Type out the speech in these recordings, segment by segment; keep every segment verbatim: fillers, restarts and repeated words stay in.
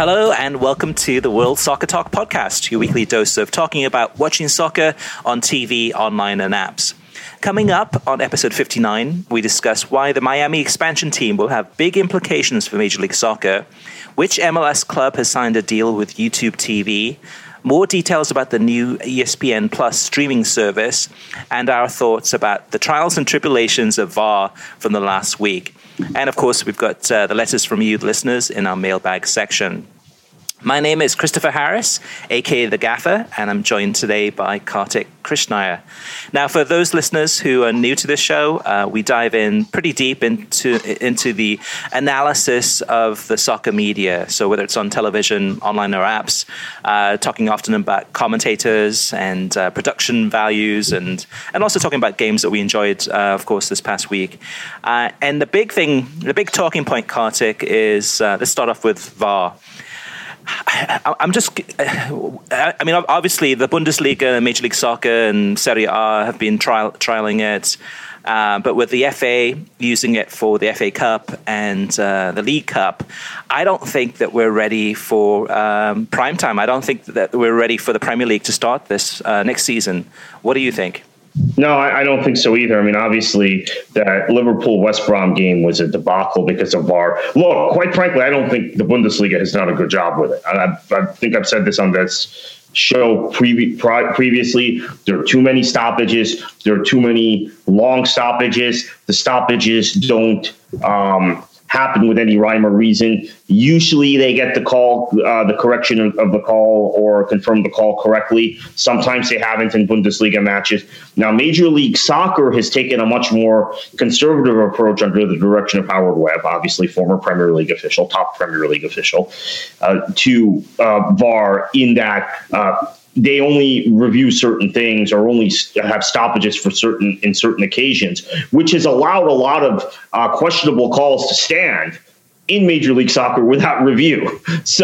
Hello and welcome to the World Soccer Talk podcast, your weekly dose of talking about watching soccer on T V, online and apps. Coming up on episode fifty-nine, we discuss why the Miami expansion team will have big implications for Major League Soccer, which M L S club has signed a deal with YouTube T V, more details about the new E S P N Plus streaming service, and our thoughts about the trials and tribulations of V A R from the last week. And of course, we've got uh, the letters from you, the listeners, in our mailbag section. My name is Christopher Harris, aka The Gaffer, and I'm joined today by Kartik Krishnaiyer. Now, for those listeners who are new to this show, uh, we dive in pretty deep into into the analysis of the soccer media. So whether it's on television, online or apps, uh, talking often about commentators and uh, production values, and and also talking about games that we enjoyed, uh, of course, this past week. Uh, and the big thing, the big talking point, Kartik, is uh, let's start off with V A R. I'm just, I mean, obviously the Bundesliga, Major League Soccer and Serie A have been trial, trialing it. Uh, but with the F A using it for the F A Cup and uh, the League Cup, I don't think that we're ready for um, prime time. I don't think that we're ready for the Premier League to start this uh, next season. What do you think? No, I, I don't think so either. I mean, obviously, that Liverpool-West Brom game was a debacle because of V A R. Look, quite frankly, I don't think the Bundesliga has done a good job with it. I, I think I've said this on this show pre- pre- previously. There are too many stoppages. There are too many long stoppages. The stoppages don't um, happen with any rhyme or reason. Usually they get the call, uh, the correction of, of the call or confirm the call correctly. Sometimes they haven't in Bundesliga matches. Now, Major League Soccer has taken a much more conservative approach under the direction of Howard Webb, obviously former Premier League official, top Premier League official, uh, to uh, V A R in that uh, they only review certain things or only have stoppages for certain in certain occasions, which has allowed a lot of uh, questionable calls to stand in Major League Soccer without review.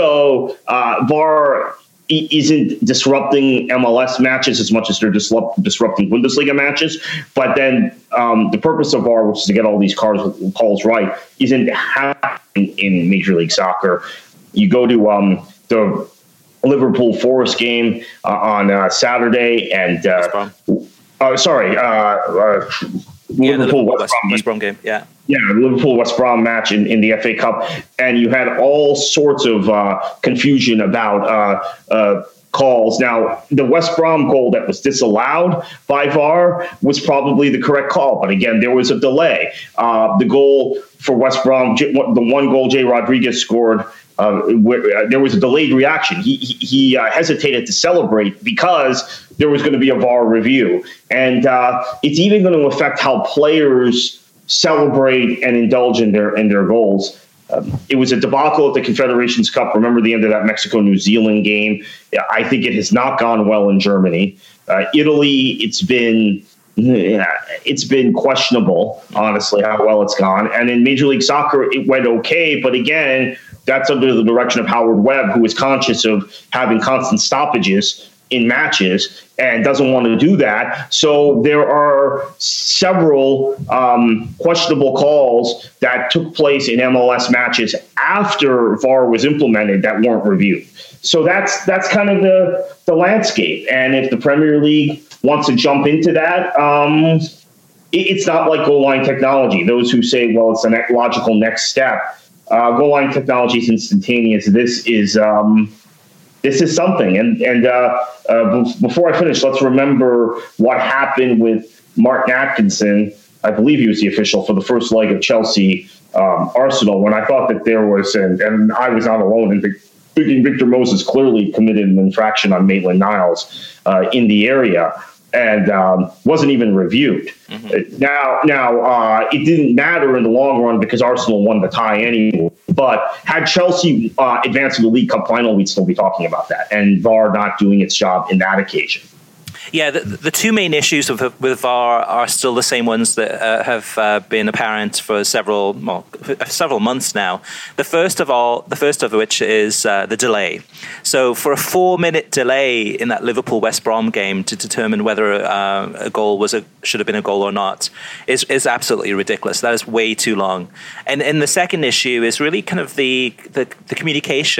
So uh, V A R isn't disrupting M L S matches as much as they're disrupt, disrupting Bundesliga matches. But then um, the purpose of V A R, which is to get all these calls, calls right, isn't happening in Major League Soccer. You go to um, the Liverpool Forest game uh, on uh, Saturday, and uh, uh, sorry, uh, uh, yeah, Liverpool West, West, Brom, West Brom game, yeah, yeah, Liverpool West Brom match in, in the F A Cup, and you had all sorts of uh, confusion about uh, uh, calls. Now, the West Brom goal that was disallowed by V A R was probably the correct call, but again, there was a delay. Uh, the goal for West Brom, the one goal Jay Rodriguez scored. Uh, where, uh, there was a delayed reaction. He he, he uh, hesitated to celebrate because there was going to be a V A R review, and uh, it's even going to affect how players celebrate and indulge in their in their goals. Um, it was a debacle at the Confederations Cup. Remember the end of that Mexico-New Zealand game? I think it has not gone well in Germany. Uh, Italy, it's been. Yeah, it's been questionable, honestly, how well it's gone. And in Major League Soccer, it went okay. But again, that's under the direction of Howard Webb, who is conscious of having constant stoppages in matches and doesn't want to do that. So there are several um, questionable calls that took place in M L S matches after V A R was implemented that weren't reviewed. So that's that's kind of the, the landscape. And if the Premier League wants to jump into that, um, it, it's not like goal line technology. Those who say, well, it's a ne- logical next step. Uh, goal line technology is instantaneous. This is um, this is something. And and uh, uh, b- before I finish, let's remember what happened with Martin Atkinson. I believe he was the official for the first leg of Chelsea um, Arsenal, when I thought that there was, and, and I was not alone in thinking Victor Moses clearly committed an infraction on Maitland-Niles uh, in the area, and um, wasn't even reviewed. Mm-hmm. Now, now uh, it didn't matter in the long run because Arsenal won the tie anyway. But had Chelsea uh, advanced to the League Cup final, we'd still be talking about that. And V A R not doing its job in that occasion. Yeah, the, the two main issues with, with V A R are still the same ones that uh, have uh, been apparent for several well, several months now. The first of all, the first of which is uh, the delay. So, for a four-minute delay in that Liverpool West Brom game to determine whether uh, a goal was a should have been a goal or not is is absolutely ridiculous. That is way too long. And and the second issue is really kind of the the, the communication.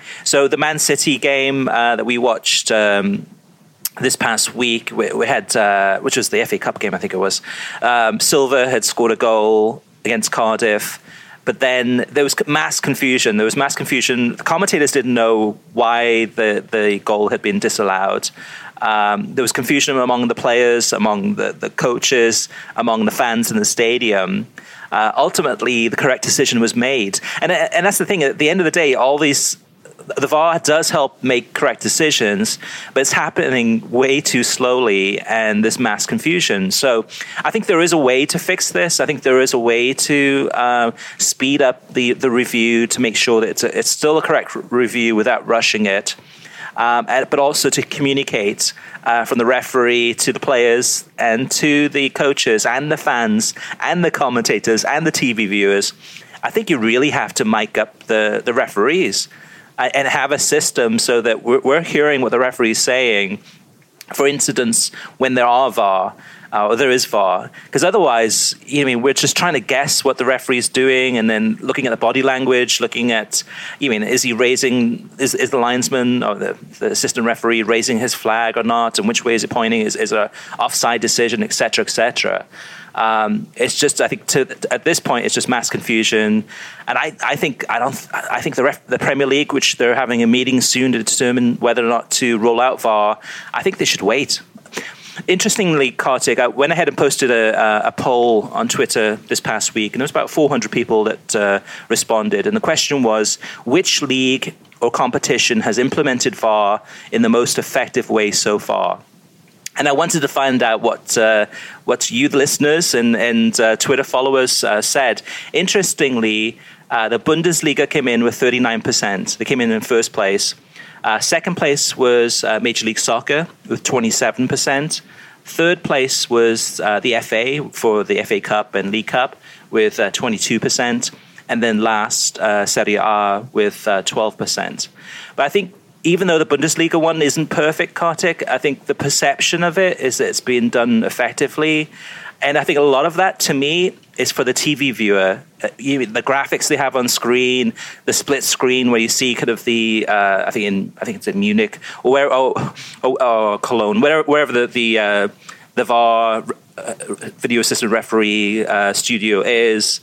So the Man City game uh, that we watched um, this past week, we, we had, uh, which was the F A Cup game, I think it was. Um, Silva had scored a goal against Cardiff, but then there was mass confusion. There was mass confusion. The commentators didn't know why the, the goal had been disallowed. Um, there was confusion among the players, among the, the coaches, among the fans in the stadium. Uh, ultimately, the correct decision was made. And, and that's the thing. At the end of the day, all these... The V A R does help make correct decisions, but it's happening way too slowly, and there's mass confusion. So I think there is a way to fix this. I think there is a way to uh, speed up the, the review to make sure that it's, a, it's still a correct review without rushing it, um, and, but also to communicate uh, from the referee to the players and to the coaches and the fans and the commentators and the T V viewers. I think you really have to mic up the, the referees and have a system so that we're, we're hearing what the referee is saying, for instance, when there are V A R, uh, or there is V A R. Because otherwise, you know, I mean, we're just trying to guess what the referee is doing and then looking at the body language, looking at, you mean, is he raising, is, is the linesman or the, the assistant referee raising his flag or not, and which way is it pointing, is, is a offside decision, et cetera, et cetera. Um, it's just, I think, to, at this point, it's just mass confusion, and I, I think, I don't, I think the ref, the Premier League, which they're having a meeting soon to determine whether or not to roll out V A R, I think they should wait. Interestingly, Kartik, I went ahead and posted a, a poll on Twitter this past week, and there was about four hundred people that uh, responded, and the question was, which league or competition has implemented V A R in the most effective way so far? And I wanted to find out what uh, what you, the listeners and, and uh, Twitter followers uh, said. Interestingly, uh, the Bundesliga came in with thirty-nine percent. They came in in first place. Uh, second place was uh, Major League Soccer with twenty-seven percent. Third place was uh, the F A for the F A Cup and League Cup with uh, twenty-two percent. And then last, uh, Serie A with uh, twelve percent. But I think even though the Bundesliga one isn't perfect, Kartik, I think the perception of it is that it's being done effectively. And I think a lot of that, to me, is for the T V viewer. Uh, you, the graphics they have on screen, the split screen where you see kind of the, uh, I think in, I think it's in Munich or where, oh, oh, oh Cologne, wherever, wherever the the, uh, the V A R uh, video assistant referee uh, studio is.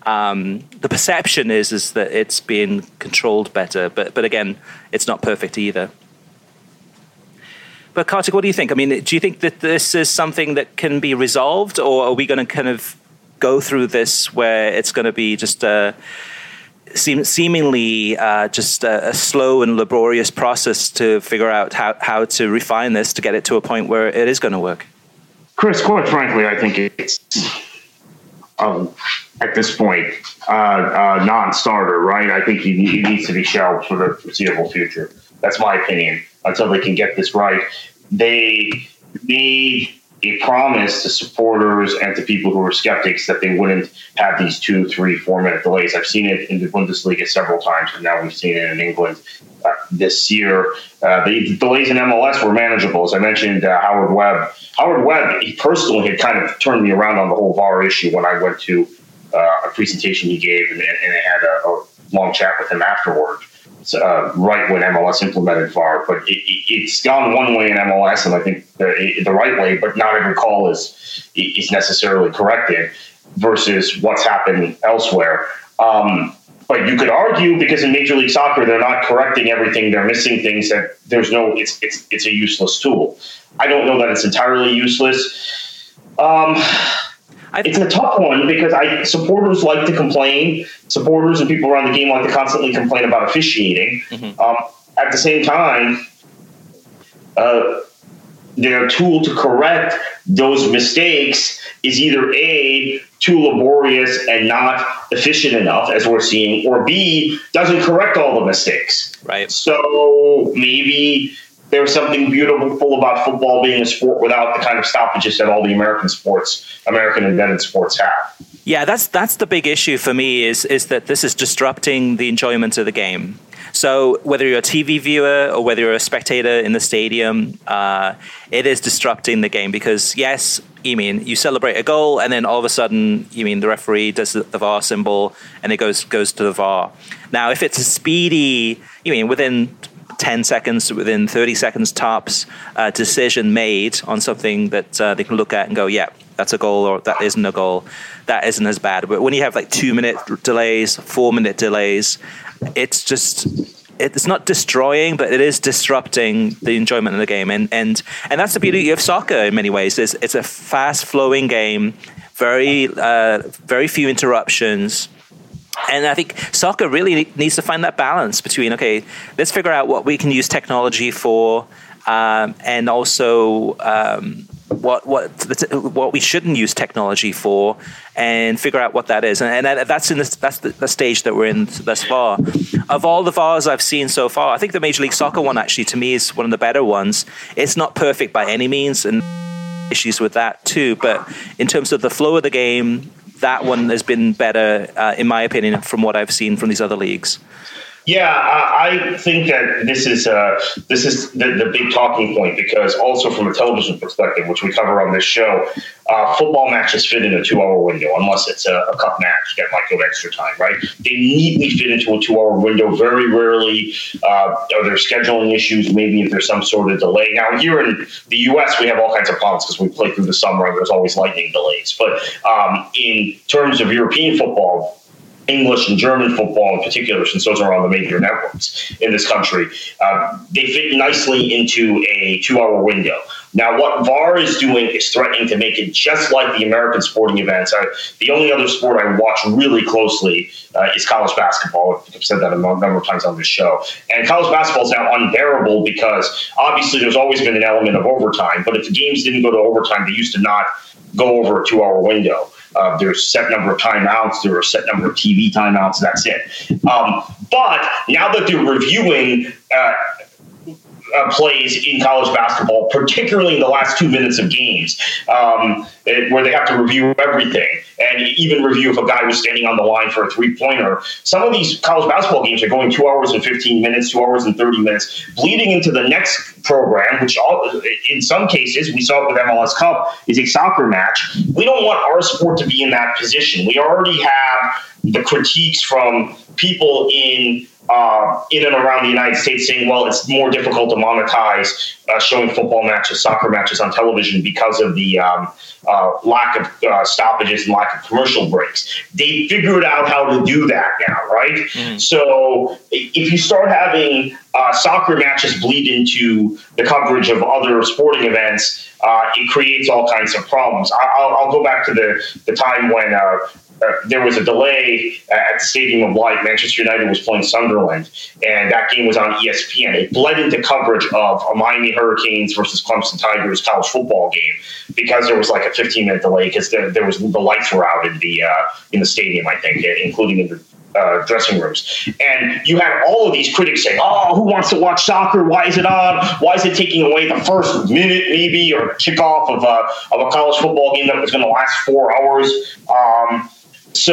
Um, the perception is is that it's being controlled better, but but again, it's not perfect either. But Kartik, what do you think? I mean, do you think that this is something that can be resolved, or are we going to kind of go through this where it's going to be just a seem, seemingly uh, just a, a slow and laborious process to figure out how, how to refine this to get it to a point where it is going to work? Chris, quite frankly, I think it's um, at this point uh, uh, non-starter, right? I think he, he needs to be shelved for the foreseeable future. That's my opinion. Until they can get this right, they made a promise to supporters and to people who are skeptics that they wouldn't have these two, three, four minute delays. I've seen it in the Bundesliga several times, and now we've seen it in England uh, this year. Uh, the delays in M L S were manageable. As I mentioned, uh, Howard Webb. Howard Webb, he personally had kind of turned me around on the whole V A R issue when I went to uh, a presentation he gave, and, and I had a, a long chat with him afterward. Uh, right when M L S implemented V A R, but it, it, it's gone one way in M L S, and I think the, the right way, but not every call is is necessarily corrected versus what's happened elsewhere. Um, but you could argue, because in Major League Soccer they're not correcting everything, they're missing things, that there's no, it's it's it's a useless tool. I don't know that it's entirely useless. Um, It's a tough one because I supporters like to complain. Supporters and people around the game like to constantly complain about officiating. Mm-hmm. Um, at the same time, uh, their tool to correct those mistakes is either A, too laborious and not efficient enough, as we're seeing, or B, doesn't correct all the mistakes. Right. So maybe there's something beautiful about football being a sport without the kind of stoppages that all the American sports, American invented sports have. Yeah, that's that's the big issue for me is is that this is disrupting the enjoyment of the game. So whether you're a T V viewer or whether you're a spectator in the stadium, uh, it is disrupting the game because, yes, you mean you celebrate a goal and then all of a sudden, you mean the referee does the, the V A R symbol and it goes goes to the V A R. Now, if it's a speedy, you mean within ten seconds, within thirty seconds tops, uh, decision made on something that uh, they can look at and go, yeah, that's a goal or that isn't a goal, that isn't as bad. But when you have like two minute delays, four minute delays, it's just, it's not destroying, but it is disrupting the enjoyment of the game. And and and that's the beauty of soccer in many ways. It's, it's a fast flowing game, very uh, very few interruptions. And I think soccer really needs to find that balance between, okay, let's figure out what we can use technology for, um, and also um, what what what we shouldn't use technology for, and figure out what that is. And, and that's in the, that's the, the stage that we're in thus far. Of all the V A Rs I've seen so far, I think the Major League Soccer one actually to me is one of the better ones. It's not perfect by any means, and issues with that too. But in terms of the flow of the game, that one has been better, uh, in my opinion, from what I've seen from these other leagues. Yeah, I think that this is uh, this is the, the big talking point because also from a television perspective, which we cover on this show, uh, football matches fit in a two-hour window unless it's a, a cup match that might go extra time, right? They neatly fit into a two-hour window. Very rarely uh, are there scheduling issues, maybe if there's some sort of delay. Now, here in the U S, we have all kinds of problems because we play through the summer and there's always lightning delays. But um, in terms of European football, English and German football in particular, since those are on the major networks in this country, uh, they fit nicely into a two-hour window. Now, what V A R is doing is threatening to make it just like the American sporting events. I, the only other sport I watch really closely uh, is college basketball. I've said that a number of times on this show. And college basketball is now unbearable because obviously there's always been an element of overtime. But if the games didn't go to overtime, they used to not go over a two-hour window. Uh, there's a set number of timeouts. There are a set number of T V timeouts. That's it. Um, but now that they're reviewing uh, uh, plays in college basketball, particularly in the last two minutes of games, um, it, where they have to review everything and even review if a guy was standing on the line for a three-pointer. Some of these college basketball games are going two hours and fifteen minutes, two hours and thirty minutes, bleeding into the next program, which all, in some cases, we saw it with M L S Cup, is a soccer match. We don't want our sport to be in that position. We already have the critiques from people in Uh, in and around the United States saying, well, it's more difficult to monetize uh, showing football matches, soccer matches on television because of the um, uh, lack of uh, stoppages and lack of commercial breaks. They figured out how to do that now, right? Mm-hmm. So if you start having uh, soccer matches bleed into the coverage of other sporting events, uh, it creates all kinds of problems. I'll, I'll go back to the, the time when uh, Uh, there was a delay at the Stadium of Light. Manchester United was playing Sunderland, and that game was on E S P N. It bled into coverage of a Miami Hurricanes versus Clemson Tigers college football game because there was like a fifteen-minute delay because there, there was the lights were out in the uh, in the stadium, I think, including in the uh, dressing rooms. And you had all of these critics saying, "Oh, who wants to watch soccer? Why is it on? Why is it taking away the first minute, maybe, or kickoff of a of a college football game that was going to last four hours?" Um, So,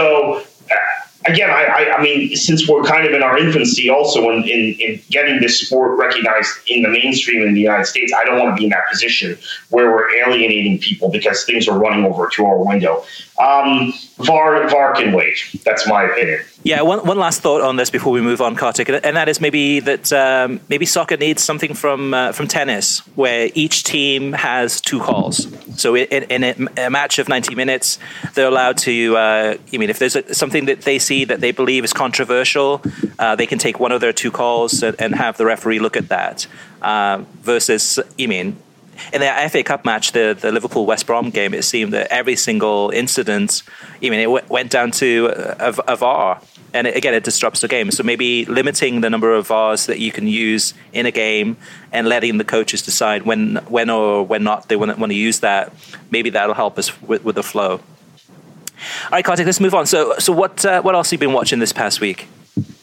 uh, again, I, I, I mean, since we're kind of in our infancy also in, in, in getting this sport recognized in the mainstream in the United States, I don't want to be in that position where we're alienating people because things are running over a two-hour window. Um, V A R, V A R can wait. That's my opinion. Yeah, one one last thought on this before we move on, Kartik, and that is maybe that um, maybe soccer needs something from uh, from tennis, where each team has two calls. So in, in a, a match of ninety minutes, they're allowed to. Uh, I mean, if there's a, something that they see that they believe is controversial, uh, they can take one of their two calls and, and have the referee look at that. Uh, versus, I mean. In the F A Cup match, the, the Liverpool-West Brom game, it seemed that every single incident, I mean, it w- went down to a, a V A R. And it, again, it disrupts the game. So maybe limiting the number of V A Rs that you can use in a game and letting the coaches decide when when or when not they want to, want to use that, maybe that'll help us with, with the flow. All right, Kartik, let's move on. So so what uh, what else have you been watching this past week?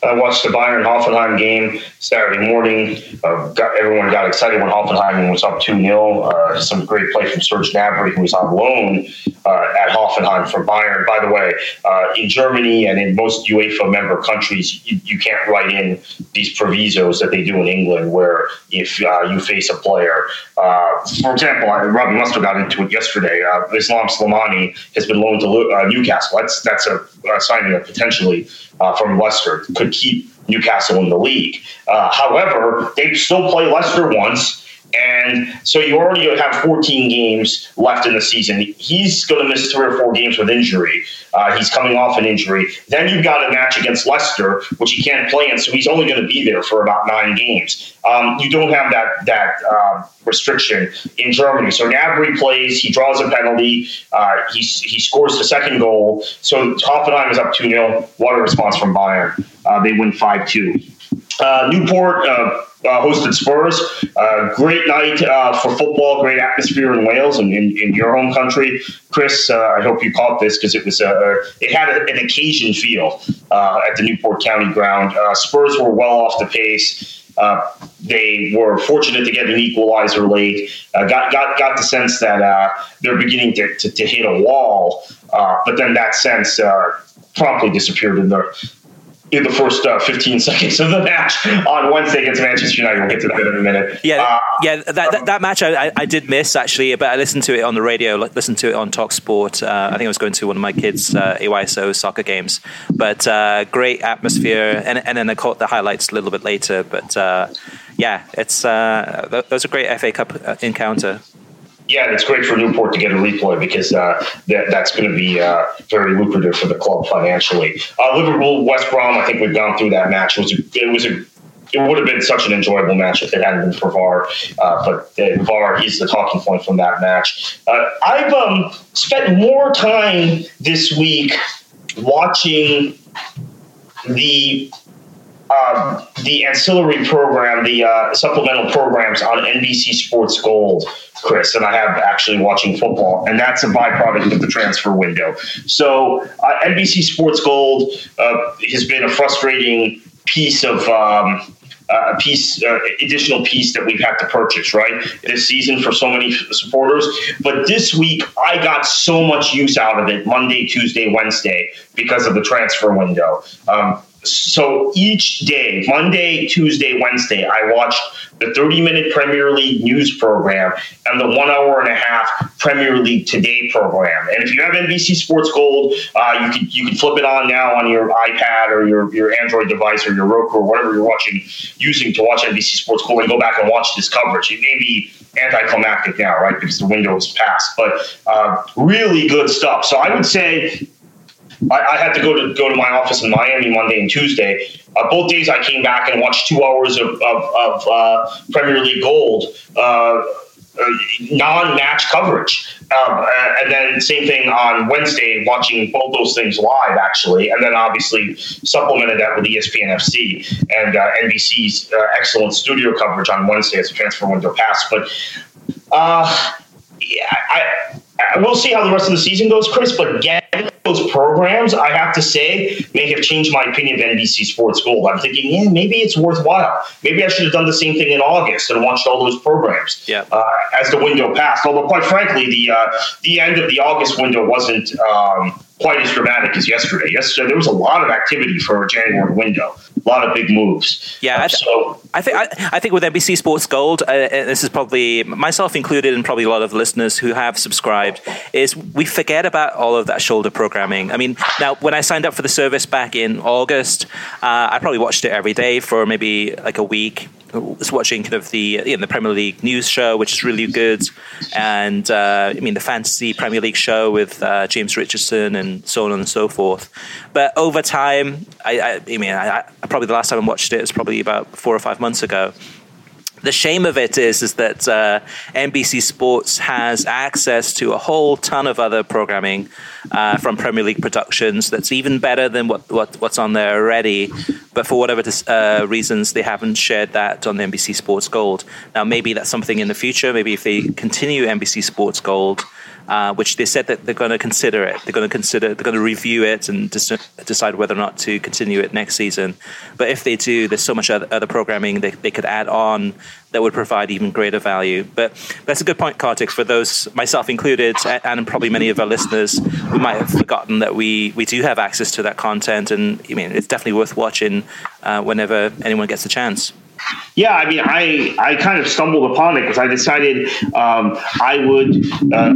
I watched the Bayern Hoffenheim game Saturday morning. Uh, got, everyone got excited when Hoffenheim was up two nil. Uh, some great play from Serge Gnabry, who was on loan uh, at Hoffenheim from Bayern. By the way, uh, in Germany and in most UEFA member countries, you, you can't write in these provisos that they do in England, where if uh, you face a player, uh, for example, Robbie Musto got into it yesterday. Uh, Islam Slimani has been loaned to uh, Newcastle. That's that's a, a signing that potentially uh, from Leicester could keep Newcastle in the league. Uh, however, they still play Leicester once. And so you already have fourteen games left in the season. He's going to miss three or four games with injury. Uh, he's coming off an injury. Then you've got a match against Leicester, which he can't play in, so he's only going to be there for about nine games. Um, you don't have that that uh, restriction in Germany. So Gnabry plays. He draws a penalty. Uh, he, he scores the second goal. So Hoffenheim is up two nil. What a response from Bayern. Uh, they win five two. Uh, Newport uh, uh, hosted Spurs. Uh, great night uh, for football. Great atmosphere in Wales and in, in your home country, Chris. Uh, I hope you caught this because it was uh, it had a, an occasion feel uh, at the Newport County ground. Uh, Spurs were well off the pace. Uh, they were fortunate to get an equalizer late. Uh, got got got the sense that uh, they're beginning to, to, to hit a wall, uh, but then that sense uh, promptly disappeared in the. in the first uh, fifteen seconds of the match on Wednesday against Manchester United. We'll get to that in a minute. Yeah, uh, yeah. That, that that match I, I did miss actually, but I listened to it on the radio. Listened to it on Talk Sport. Uh, I think I was going to one of my kids' uh, A Y S O soccer games. But uh, great atmosphere, and and then I caught the highlights a little bit later. But uh, yeah, it's uh, that was a great F A Cup encounter. Yeah, it's great for Newport to get a replay because uh, that, that's going to be uh, very lucrative for the club financially. Uh, Liverpool, West Brom, I think we've gone through that match. It was a, it was a it would have been such an enjoyable match if it hadn't been for V A R. Uh, but uh, V A R, he's the talking point from that match. Uh, I've um, spent more time this week watching the uh, the ancillary program, the uh, supplemental programs on N B C Sports Gold, Chris, and I have actually watching football, and that's a byproduct of the transfer window. So uh, N B C Sports Gold uh, has been a frustrating piece of um, uh, piece, uh, additional piece that we've had to purchase, right, this season for so many supporters. But this week, I got so much use out of it Monday, Tuesday, Wednesday because of the transfer window. Um, So each day, Monday, Tuesday, Wednesday, I watched the thirty-minute Premier League news program and the one hour and a half Premier League Today program. And if you have N B C Sports Gold, uh, you can you can flip it on now on your iPad or your, your Android device or your Roku or whatever you're watching, using to watch N B C Sports Gold, and go back and watch this coverage. It may be anticlimactic now, right, because the window is passed, but uh, really good stuff. So I would say I, I had to go to go to my office in Miami Monday and Tuesday. Uh, both days I came back and watched two hours of, of, of uh, Premier League Gold, uh, uh, non-match coverage. Um, and then same thing on Wednesday, watching both those things live, actually. And then obviously supplemented that with E S P N F C and uh, N B C's uh, excellent studio coverage on Wednesday as the transfer window passed. But uh, yeah, I, I we'll see how the rest of the season goes, Chris, but getting those programs, I have to say, may have changed my opinion of N B C Sports Gold. I'm thinking, yeah, maybe it's worthwhile. Maybe I should have done the same thing in August and watched all those programs yeah. uh, as the window passed. Although, quite frankly, the uh, the end of the August window wasn't um, quite as dramatic as yesterday. Yesterday, there was a lot of activity for a January window. A lot of big moves. Yeah, um, I, th- so I think I, I think with N B C Sports Gold, uh, this is probably myself included, and probably a lot of listeners who have subscribed, is we forget about all of that shoulder programming. I mean, now when I signed up for the service back in August, uh, I probably watched it every day for maybe like a week. I was watching kind of the you know, the Premier League news show, which is really good, and uh, I mean the fantasy Premier League show with uh, James Richardson and so on and so forth. But over time, I, I, I mean, I, I probably the last time I watched it was probably about four or five months ago. The shame of it is, is that uh, N B C Sports has access to a whole ton of other programming uh, from Premier League productions that's even better than what, what what's on there already. But for whatever uh, reasons, they haven't shared that on the N B C Sports Gold. Now, maybe that's something in the future. Maybe if they continue N B C Sports Gold, uh, which they said that they're going to consider it. They're going to consider, they're going to review it and des- decide whether or not to continue it next season. But if they do, there's so much other, other programming they, they could add on that would provide even greater value. But that's a good point, Kartik. For those, myself included, and probably many of our listeners, we might have forgotten that we, we do have access to that content. And I mean, it's definitely worth watching uh, whenever anyone gets a chance. Yeah, I mean, I, I kind of stumbled upon it because I decided um, I would uh,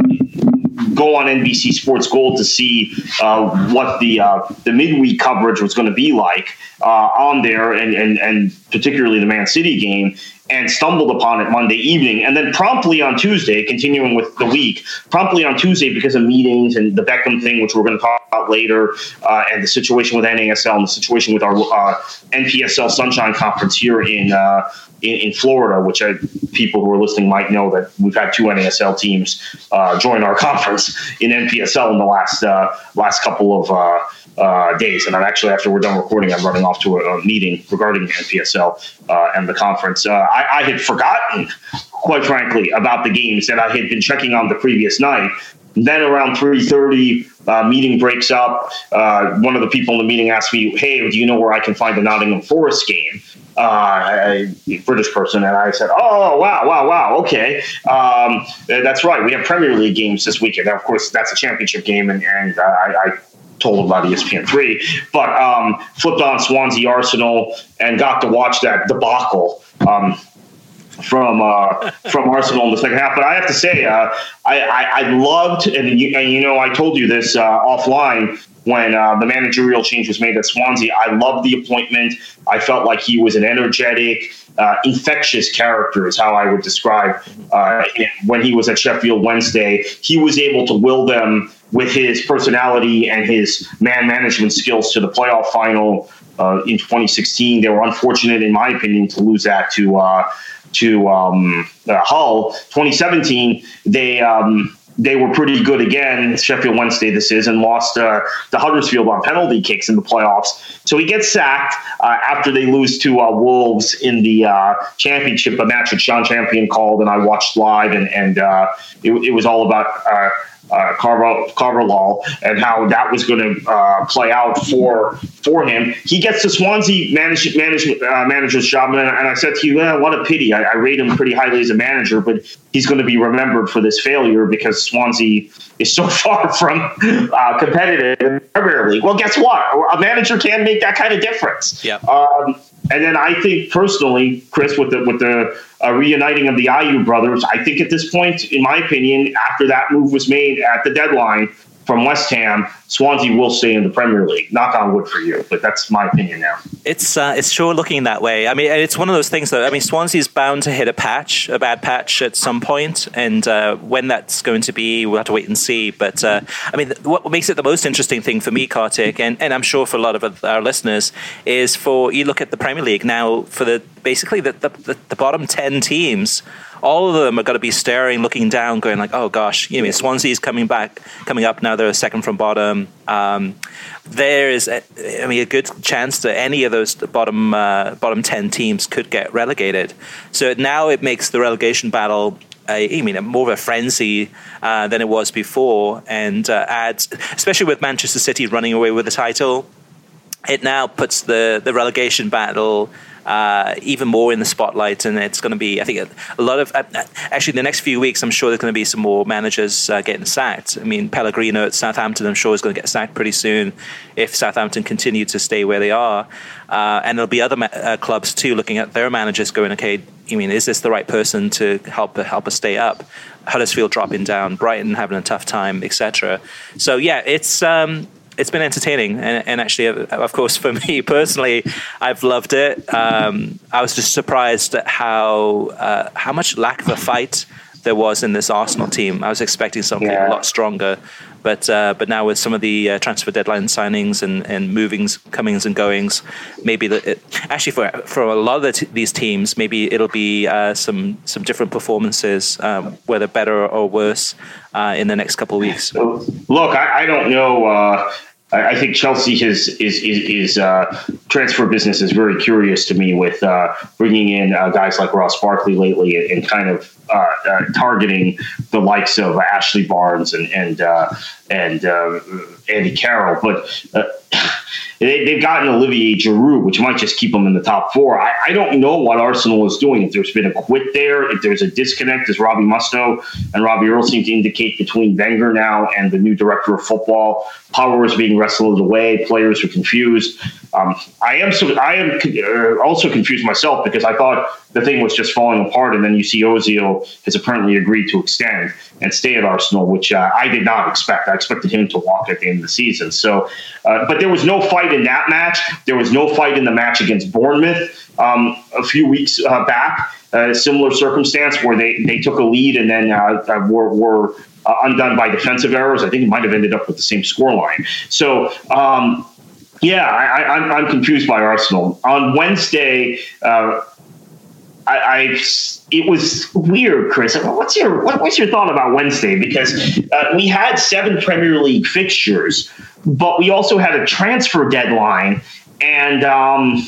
go on N B C Sports Gold to see uh, what the uh, the midweek coverage was going to be like uh, on there, and, and, and particularly the Man City game, and stumbled upon it Monday evening. And then promptly on Tuesday, continuing with the week, promptly on Tuesday, because of meetings and the Beckham thing, which we're going to talk about later, uh, and the situation with N A S L and the situation with our uh, N P S L Sunshine Conference here in uh, in, in Florida, which I, people who are listening might know that we've had two N A S L teams uh, join our conference in N P S L in the last uh, last couple of uh, uh, days. And I'm actually, after we're done recording, I'm running off to a, a meeting regarding the N P S L uh, and the conference. Uh, I, I had forgotten, quite frankly, about the games that I had been checking on the previous night. Then around three thirty, uh, meeting breaks up. Uh, one of the people in the meeting asked me, hey, do you know where I can find the Nottingham Forest game? Uh, a British person. And I said, oh, wow, wow, wow. Okay. Um, that's right. We have Premier League games this weekend. Now, of course, that's a championship game. And, and uh, I, I told about E S P N three, but um, flipped on Swansea Arsenal and got to watch that debacle Um from uh, from Arsenal in the second half. But I have to say, uh, I, I, I loved, and you, and you know, I told you this uh, offline when uh, the managerial change was made at Swansea. I loved the appointment. I felt like he was an energetic, uh, infectious character is how I would describe uh, when he was at Sheffield Wednesday. He was able to will them with his personality and his man management skills to the playoff final uh, in twenty sixteen. They were unfortunate, in my opinion, to lose that to uh, to um, uh, Hull. twenty seventeen, they um, they were pretty good again, Sheffield Wednesday this is, and lost uh, to Huddersfield on penalty kicks in the playoffs. So he gets sacked uh, after they lose to uh, Wolves in the uh, championship, a match that Sean Champion called, and I watched live, and, and uh, it, it was all about uh, uh, Carval, Carvalhal and how that was going to uh, play out for for him. He gets the Swansea manage, management uh, manager's job, and, and I said to you, eh, what a pity. I, I rate him pretty highly as a manager, but he's going to be remembered for this failure because Swansea is so far from uh, competitive in the Premier League. Well, guess what? A manager can make that kind of difference. Yeah. Um, and then I think personally, Chris, with the with the uh, reuniting of the Ayew brothers, I think at this point, in my opinion, after that move was made at the deadline from West Ham, Swansea will stay in the Premier League. Knock on wood for you, but that's my opinion now. It's uh, it's sure looking that way. I mean, it's one of those things that, I mean, Swansea's bound to hit a patch, a bad patch at some point, and uh, when that's going to be, we'll have to wait and see. But uh, I mean, what makes it the most interesting thing for me, Kartik, and, and I'm sure for a lot of our listeners, is for you look at the Premier League now, for the basically the the, the, the bottom ten teams. All of them are going to be staring, looking down, going like, "Oh gosh, you know, Swansea's coming back, coming up now. They're second from bottom. Um, there is, a, I mean, a good chance that any of those bottom uh, bottom ten teams could get relegated. So now it makes the relegation battle, I mean, more of a frenzy uh, than it was before, and uh, adds, especially with Manchester City running away with the title, it now puts the the relegation battle Uh, even more in the spotlight, and it's going to be, I think, a, a lot of, uh, actually the next few weeks, I'm sure there's going to be some more managers uh, getting sacked. I mean, Pellegrino at Southampton, I'm sure is going to get sacked pretty soon if Southampton continue to stay where they are. Uh, and there'll be other ma- uh, clubs too looking at their managers going, okay, I mean, is this the right person to help help us stay up? Huddersfield dropping down, Brighton having a tough time, et cetera. So yeah, it's um, it's been entertaining, and, and actually, of course, for me personally, I've loved it. Um, I was just surprised at how uh, how much lack of a fight there was in this Arsenal team. I was expecting something yeah. a lot stronger, but uh, but now with some of the uh, transfer deadline signings and, and movings, comings and goings, maybe the, it, actually for for a lot of the t- these teams, maybe it'll be uh, some some different performances, um, whether better or worse, uh, in the next couple of weeks. Look, I, I don't know. Uh, I, I think Chelsea has, is is, is uh, transfer business is very curious to me with uh, bringing in uh, guys like Ross Barkley lately and, and kind of uh, uh, targeting the likes of Ashley Barnes and and uh, and uh, Andy Carroll, but. Uh, They, they've gotten Olivier Giroud, which might just keep them in the top four. I, I don't know what Arsenal is doing. If there's been a quit there, if there's a disconnect, as Robbie Mustoe and Robbie Earle seem to indicate, between Wenger now and the new director of football. Power is being wrestled away. Players are confused. Um, I am so, I am uh, also confused myself because I thought the thing was just falling apart, and then you see Ozil has apparently agreed to extend and stay at Arsenal, which uh, I did not expect. I expected him to walk at the end of the season. So, uh, but there was no fight in that match. There was no fight in the match against Bournemouth um, a few weeks uh, back. A similar circumstance where they, they took a lead and then uh, were, were uh, undone by defensive errors. I think it might have ended up with the same scoreline. So, um, yeah, I, I, I'm, I'm confused by Arsenal. On Wednesday, uh, I, I it was weird, Chris. What's your what, what's your thought about Wednesday? Because uh, we had seven Premier League fixtures, but we also had a transfer deadline, and um,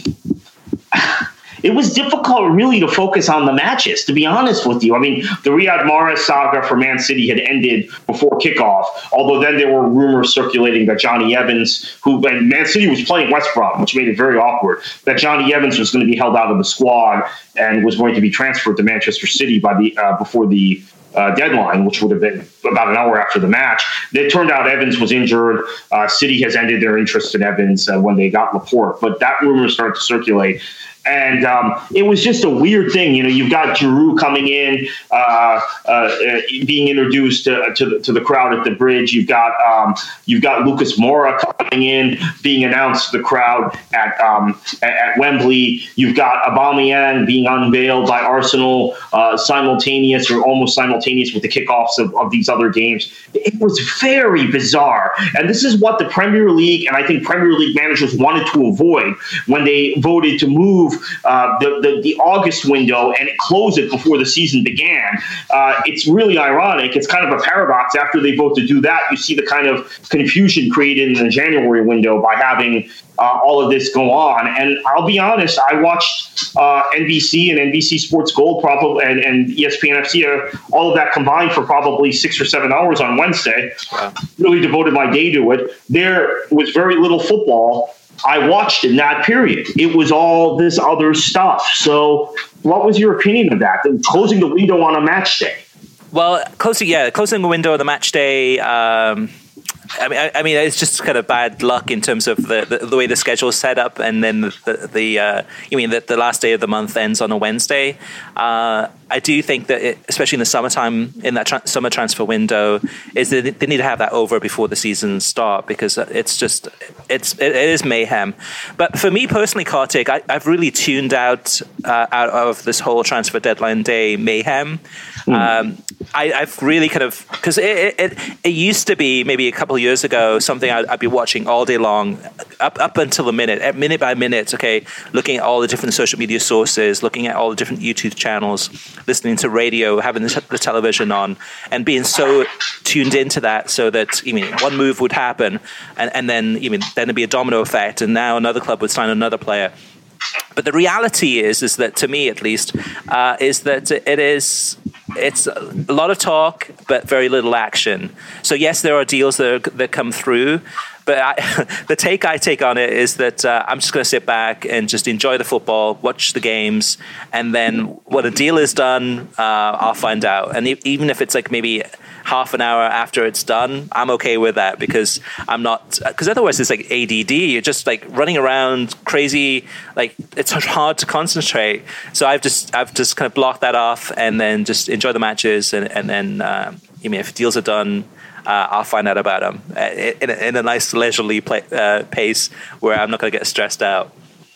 it was difficult really to focus on the matches, to be honest with you. I mean, the Riyad Mahrez saga for Man City had ended before kickoff, although then there were rumors circulating that Johnny Evans, who and Man City was playing West Brom, which made it very awkward, that Johnny Evans was going to be held out of the squad and was going to be transferred to Manchester City by the uh, before the Uh, deadline, which would have been about an hour after the match. It turned out Evans was injured. Uh, City has ended their interest in Evans uh, when they got Laporte, but that rumor started to circulate. And um, it was just a weird thing. You know, you've got Giroud coming in, uh, uh, being introduced to, to, the, to the crowd at the bridge. You've got um, you've got Lucas Moura coming in, being announced to the crowd at, um, at, at Wembley. You've got Aubameyang being unveiled by Arsenal uh, simultaneous or almost simultaneous with the kickoffs of, of these other games. It was very bizarre. And this is what the Premier League and I think Premier League managers wanted to avoid when they voted to move Uh, the, the the August window and close it before the season began. Uh, it's really ironic. It's kind of a paradox. After they vote to do that, you see the kind of confusion created in the January window by having uh, all of this go on. And I'll be honest, I watched uh, N B C and N B C Sports Gold probably and, and E S P N F C, uh, all of that combined for probably six or seven hours on Wednesday. Wow. Really devoted my day to it. There was very little football I watched in that period. It was all this other stuff. So what was your opinion of that? Closing the window on a match day? Well, closing, yeah, closing the window on the match day, um, I mean, I, I mean, it's just kind of bad luck in terms of the, the, the way the schedule is set up, and then the, the, the uh, you mean that the last day of the month ends on a Wednesday. Uh, I do think that, it, especially in the summertime, in that tra- summer transfer window, is that they need to have that over before the season start, because it's just it's it, it is mayhem. But for me personally, Kartik, I, I've really tuned out uh, out of this whole transfer deadline day mayhem. Mm. Um, I, I've really kind of because it, it it used to be maybe a couple of years ago something I'd, I'd be watching all day long, up up until the minute, minute by minute. Okay, looking at all the different social media sources, looking at all the different YouTube channels, listening to radio, having the, the television on, and being so tuned into that, so that you mean one move would happen, and, and then you mean then it'd be a domino effect, and now another club would sign another player. But the reality is, is that to me at least, uh, is that it is. It's a lot of talk, but very little action. So yes, there are deals that, are, that come through, but I, the take I take on it is that uh, I'm just going to sit back and just enjoy the football, watch the games, and then when a deal is done, uh, I'll find out. And even if it's like maybe half an hour after it's done, I'm okay with that, because I'm not, because otherwise it's like A D D. You're just like running around crazy, like it's hard to concentrate. So I've just I've just kind of blocked that off, and then just enjoy the matches, and and then uh, I mean, if deals are done, uh, I'll find out about them in a, in a nice leisurely play, uh, pace where I'm not going to get stressed out.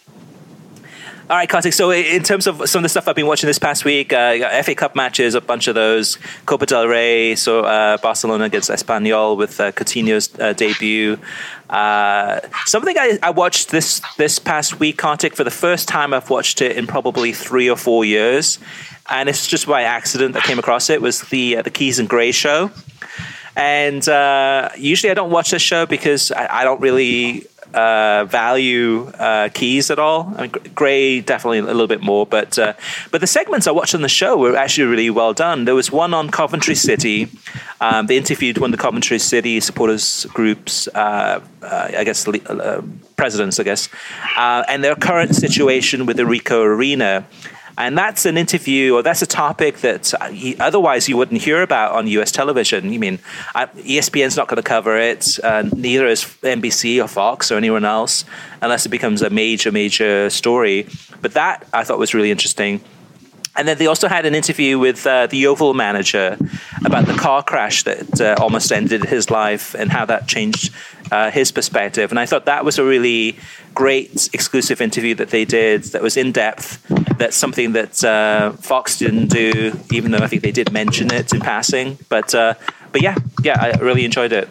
All right, Kartik, so in terms of some of the stuff I've been watching this past week, uh, F A Cup matches, a bunch of those, Copa del Rey, so uh, Barcelona against Espanyol with uh, Coutinho's uh, debut. Uh, something I, I watched this this past week, Kartik, for the first time I've watched it in probably three or four years, and it's just by accident I came across it, was the uh, the Keys and Gray show. And uh, usually I don't watch this show because I, I don't really uh, value uh, Keys at all. I mean, Gray definitely a little bit more, but uh, but the segments I watched on the show were actually really well done. There was one on Coventry City. Um, they interviewed one of the Coventry City supporters groups, uh, uh, I guess uh, presidents, I guess, uh, and their current situation with the Ricoh Arena. And that's an interview, or that's a topic that he, otherwise you wouldn't hear about on U S television. You mean I, E S P N's not going to cover it, uh, neither is N B C or Fox or anyone else, unless it becomes a major, major story. But that I thought was really interesting. And then they also had an interview with uh, the Yeovil manager about the car crash that uh, almost ended his life and how that changed uh, his perspective. And I thought that was a really great exclusive interview that they did that was in depth. That's something that uh, Fox didn't do, even though I think they did mention it in passing. But uh, but yeah, yeah, I really enjoyed it.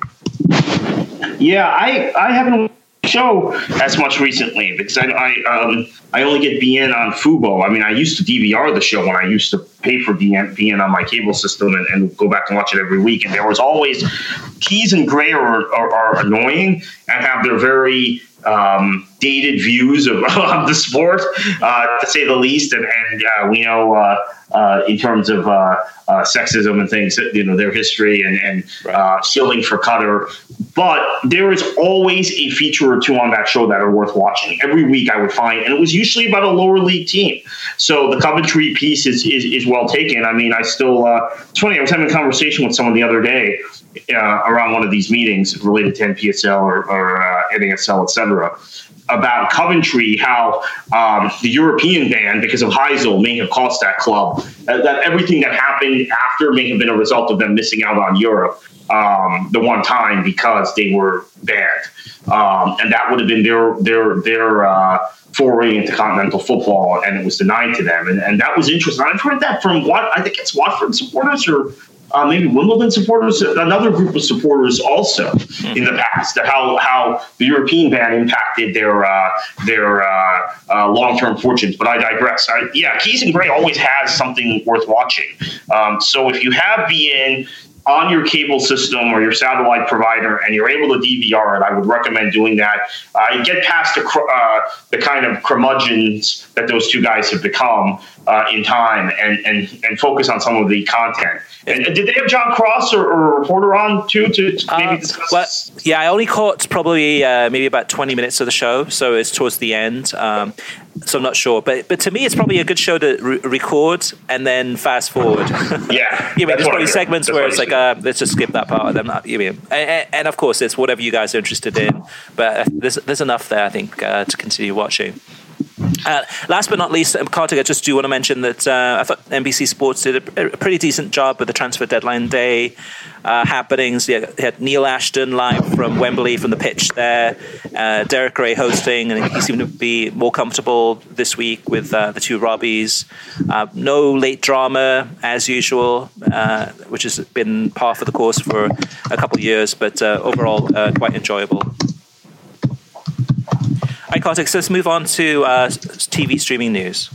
Yeah, I, I haven't show as much recently because I I, um, I only get B N on Fubo. I mean, I used to D V R the show when I used to pay for B N, B N on my cable system and, and go back and watch it every week. And there was always Keys and Gray are, are, are annoying and have their very um, dated views of, of the sport, uh, to say the least. And, and uh, we know uh, uh, in terms of uh, uh, sexism and things, you know, their history and, and right. uh, shilling for Qatar. But there is always a feature or two on that show that are worth watching. Every week I would find, and it was usually about a lower league team. So the Coventry piece is is, is well taken. I mean, I still, uh, it's funny, I was having a conversation with someone the other day uh, around one of these meetings related to N P S L or, or uh, N A S L, et cetera, about Coventry, how um, the European ban, because of Heysel, may have cost that club. Uh, that everything that happened after may have been a result of them missing out on Europe um, the one time because they were banned. Um, and that would have been their their their uh, foray into continental football, and it was denied to them. And, and that was interesting. I've heard that from what I think it's Watford supporters or Uh, maybe Wimbledon supporters, another group of supporters also mm-hmm. in the past, how how the European ban impacted their uh, their uh, uh, long-term fortunes. But I digress. I, yeah, Keys and Gray always has something worth watching. Um, so if you have B N on your cable system or your satellite provider and you're able to D V R it, I would recommend doing that. Uh, get past the, uh, the kind of curmudgeons that those two guys have become uh, in time and, and, and focus on some of the content. And did they have John Cross or, or a reporter on too to, to maybe uh, discuss well, this? Yeah, I only caught probably uh, maybe about twenty minutes of the show, so it's towards the end. Um, so I'm not sure, but but to me, it's probably a good show to re- record and then fast forward. Yeah, you mean there's probably segments that's where it's like, uh, let's just skip that part. I'm not, you mean, and, and of course, it's whatever you guys are interested in. But there's there's enough there, I think, uh, to continue watching. Uh, last but not least, um, Kartik, I just do want to mention that uh, I thought N B C Sports did a, a pretty decent job with the transfer deadline day uh, happenings. They had Neil Ashton live from Wembley from the pitch there, uh, Derek Ray hosting, and he seemed to be more comfortable this week with uh, the two Robbies. Uh, no late drama as usual, uh, which has been par for the course for a couple of years, but uh, overall uh, quite enjoyable. All right, Kartik, so let's move on to uh, T V streaming news.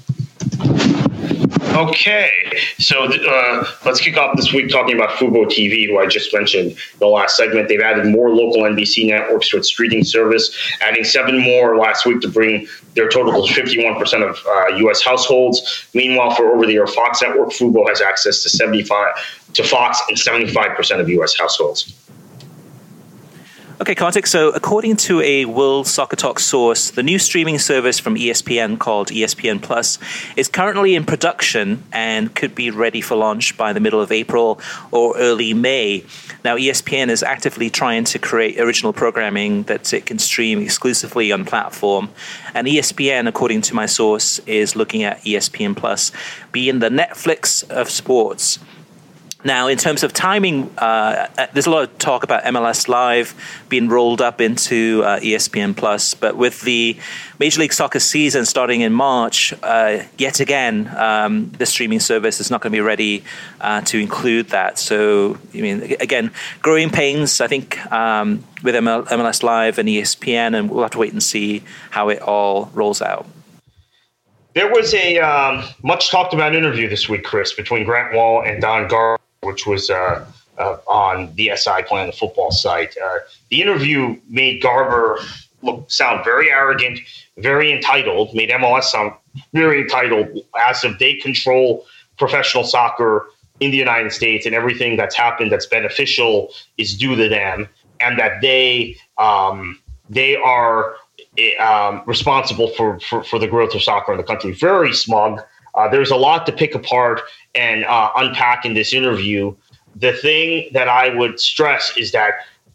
Okay, so uh, let's kick off this week talking about Fubo T V, who I just mentioned in the last segment. They've added more local N B C networks to its streaming service, adding seven more last week to bring their total to fifty-one percent of uh, U S households. Meanwhile, for over-the-air Fox network, Fubo has access to seventy-five to Fox in seventy-five percent of U S households. Okay, Kartik, so according to a World Soccer Talk source, the new streaming service from E S P N called E S P N Plus is currently in production and could be ready for launch by the middle of April or early May. Now, E S P N is actively trying to create original programming that it can stream exclusively on the platform. And E S P N, according to my source, is looking at E S P N Plus being the Netflix of sports. Now, in terms of timing, uh, there's a lot of talk about M L S Live being rolled up into uh, E S P N Plus, but with the Major League Soccer season starting in March, uh, yet again, um, the streaming service is not going to be ready uh, to include that. So, I mean, again, growing pains, I think, um, with M L S Live and E S P N, and we'll have to wait and see how it all rolls out. There was a um, much talked about interview this week, Chris, between Grant Wahl and Don Garber, which was uh, uh, on the S I Planet Football site. Uh, the interview made Garber look sound very arrogant, very entitled, made M L S sound very entitled, as if they control professional soccer in the United States and everything that's happened that's beneficial is due to them, and that they um, they are um, responsible for, for, for the growth of soccer in the country. Very smug. Uh, there's a lot to pick apart and uh, unpack in this interview. The thing that I would stress is that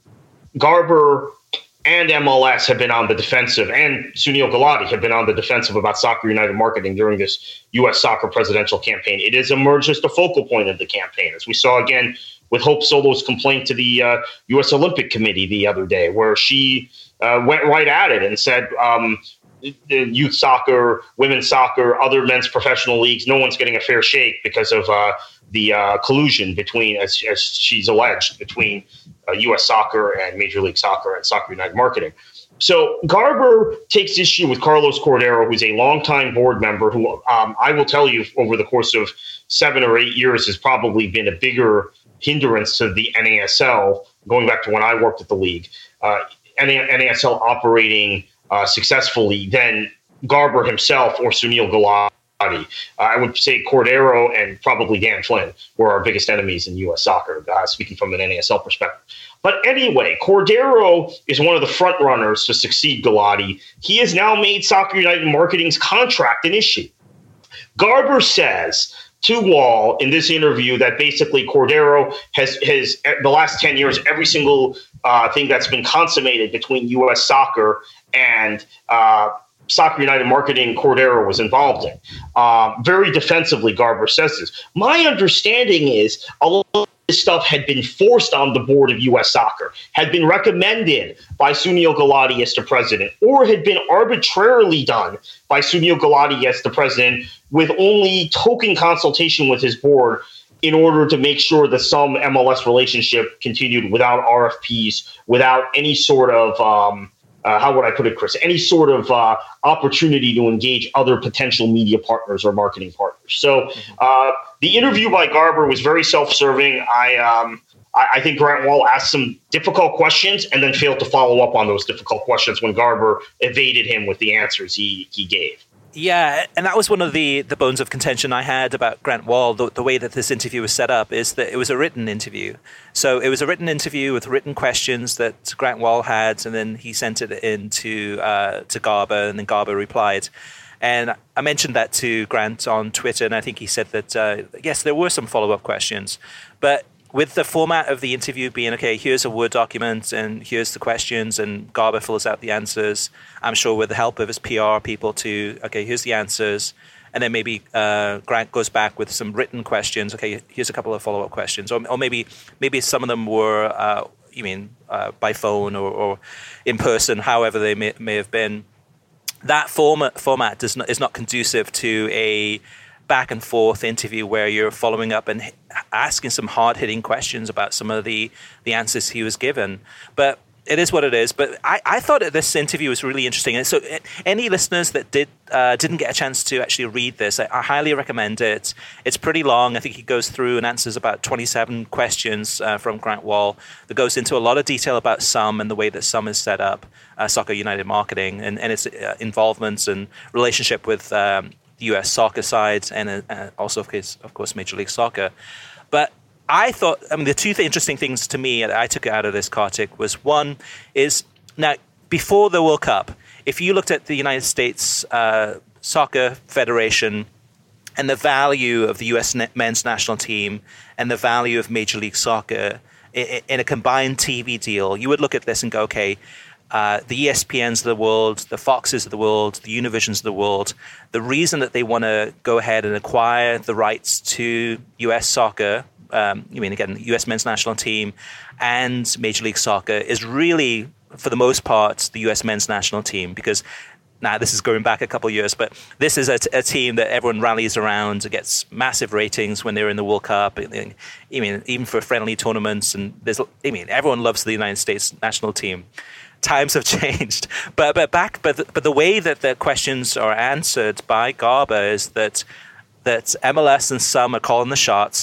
Garber and M L S have been on the defensive, and Sunil Gulati have been on the defensive about Soccer United marketing during this U S soccer presidential campaign. It has emerged as the focal point of the campaign, as we saw again with Hope Solo's complaint to the uh, U S Olympic Committee the other day, where she uh, went right at it and said, um, youth soccer, women's soccer, other men's professional leagues, no one's getting a fair shake because of uh, the uh, collusion between, as, as she's alleged, between uh, U S Soccer and Major League Soccer and Soccer United Marketing. So Garber takes issue with Carlos Cordero, who's a longtime board member who um, I will tell you over the course of seven or eight years has probably been a bigger hindrance to the N A S L, going back to when I worked at the league, uh, N A S L operating uh, successfully than Garber himself or Sunil Gulati. Uh, I would say Cordero and probably Dan Flynn were our biggest enemies in U S soccer, uh, speaking from an N A S L perspective. But anyway, Cordero is one of the front runners to succeed Gulati. He has now made Soccer United Marketing's contract an issue. Garber says to Wall in this interview that basically Cordero has, has the last ten years, every single uh, thing that's been consummated between U S soccer and uh, Soccer United Marketing, Cordero was involved in. Um, very defensively, Garber says this. My understanding is a lot of this stuff had been forced on the board of U S Soccer, had been recommended by Sunil Gulati as the president, or had been arbitrarily done by Sunil Gulati as the president with only token consultation with his board in order to make sure that some M L S relationship continued without R F Ps, without any sort of um, Uh, how would I put it, Chris? Any sort of uh, opportunity to engage other potential media partners or marketing partners. So uh, the interview by Garber was very self-serving. I, um, I, I think Grant Wall asked some difficult questions and then failed to follow up on those difficult questions when Garber evaded him with the answers he, he gave. Yeah, and that was one of the, the bones of contention I had about Grant Wall. The, the way that this interview was set up is that it was a written interview. So it was a written interview with written questions that Grant Wall had, and then he sent it in to, uh, to Garber, and then Garber replied. And I mentioned that to Grant on Twitter, and I think he said that, uh, yes, there were some follow-up questions. But with the format of the interview being, okay, here's a Word document and here's the questions, and Garber fills out the answers, I'm sure with the help of his P R people to, okay, here's the answers. And then maybe uh, Grant goes back with some written questions. Okay, here's a couple of follow-up questions. Or, or maybe maybe some of them were, uh, you mean, uh, by phone or, or in person, however they may, may have been. That format, format does not, is not conducive to a back and forth interview where you're following up and asking some hard-hitting questions about some of the, the answers he was given. But it is what it is. But I, I thought that this interview was really interesting. And so any listeners that did, uh, didn't get a chance to actually read this, I, I highly recommend it. It's pretty long. I think he goes through and answers about twenty-seven questions uh, from Grant Wall that goes into a lot of detail about S U M and the way that S U M is set up, uh, Soccer United Marketing, and, and its uh, involvements and relationship with um, the U S soccer side and uh, also, of course, of course, Major League Soccer. But I thought, I mean, the two th- interesting things to me that I took out of this, Kartik, was one is, now, before the World Cup, if you looked at the United States uh, Soccer Federation and the value of the U S men's national team and the value of Major League Soccer in, in a combined T V deal, you would look at this and go, okay, Uh, the E S P Ns of the world, the Foxes of the world, the Univisions of the world, the reason that they want to go ahead and acquire the rights to U S soccer, um, I mean, again, U S men's national team and Major League Soccer is really, for the most part, the U S men's national team, because now this is going back a couple of years, but this is a, t- a team that everyone rallies around, gets massive ratings when they're in the World Cup. I mean, even for friendly tournaments, and there's, I mean, everyone loves the United States national team. Times have changed, but but back but the, but the way that the questions are answered by Garber is that that M L S and S U M are calling the shots,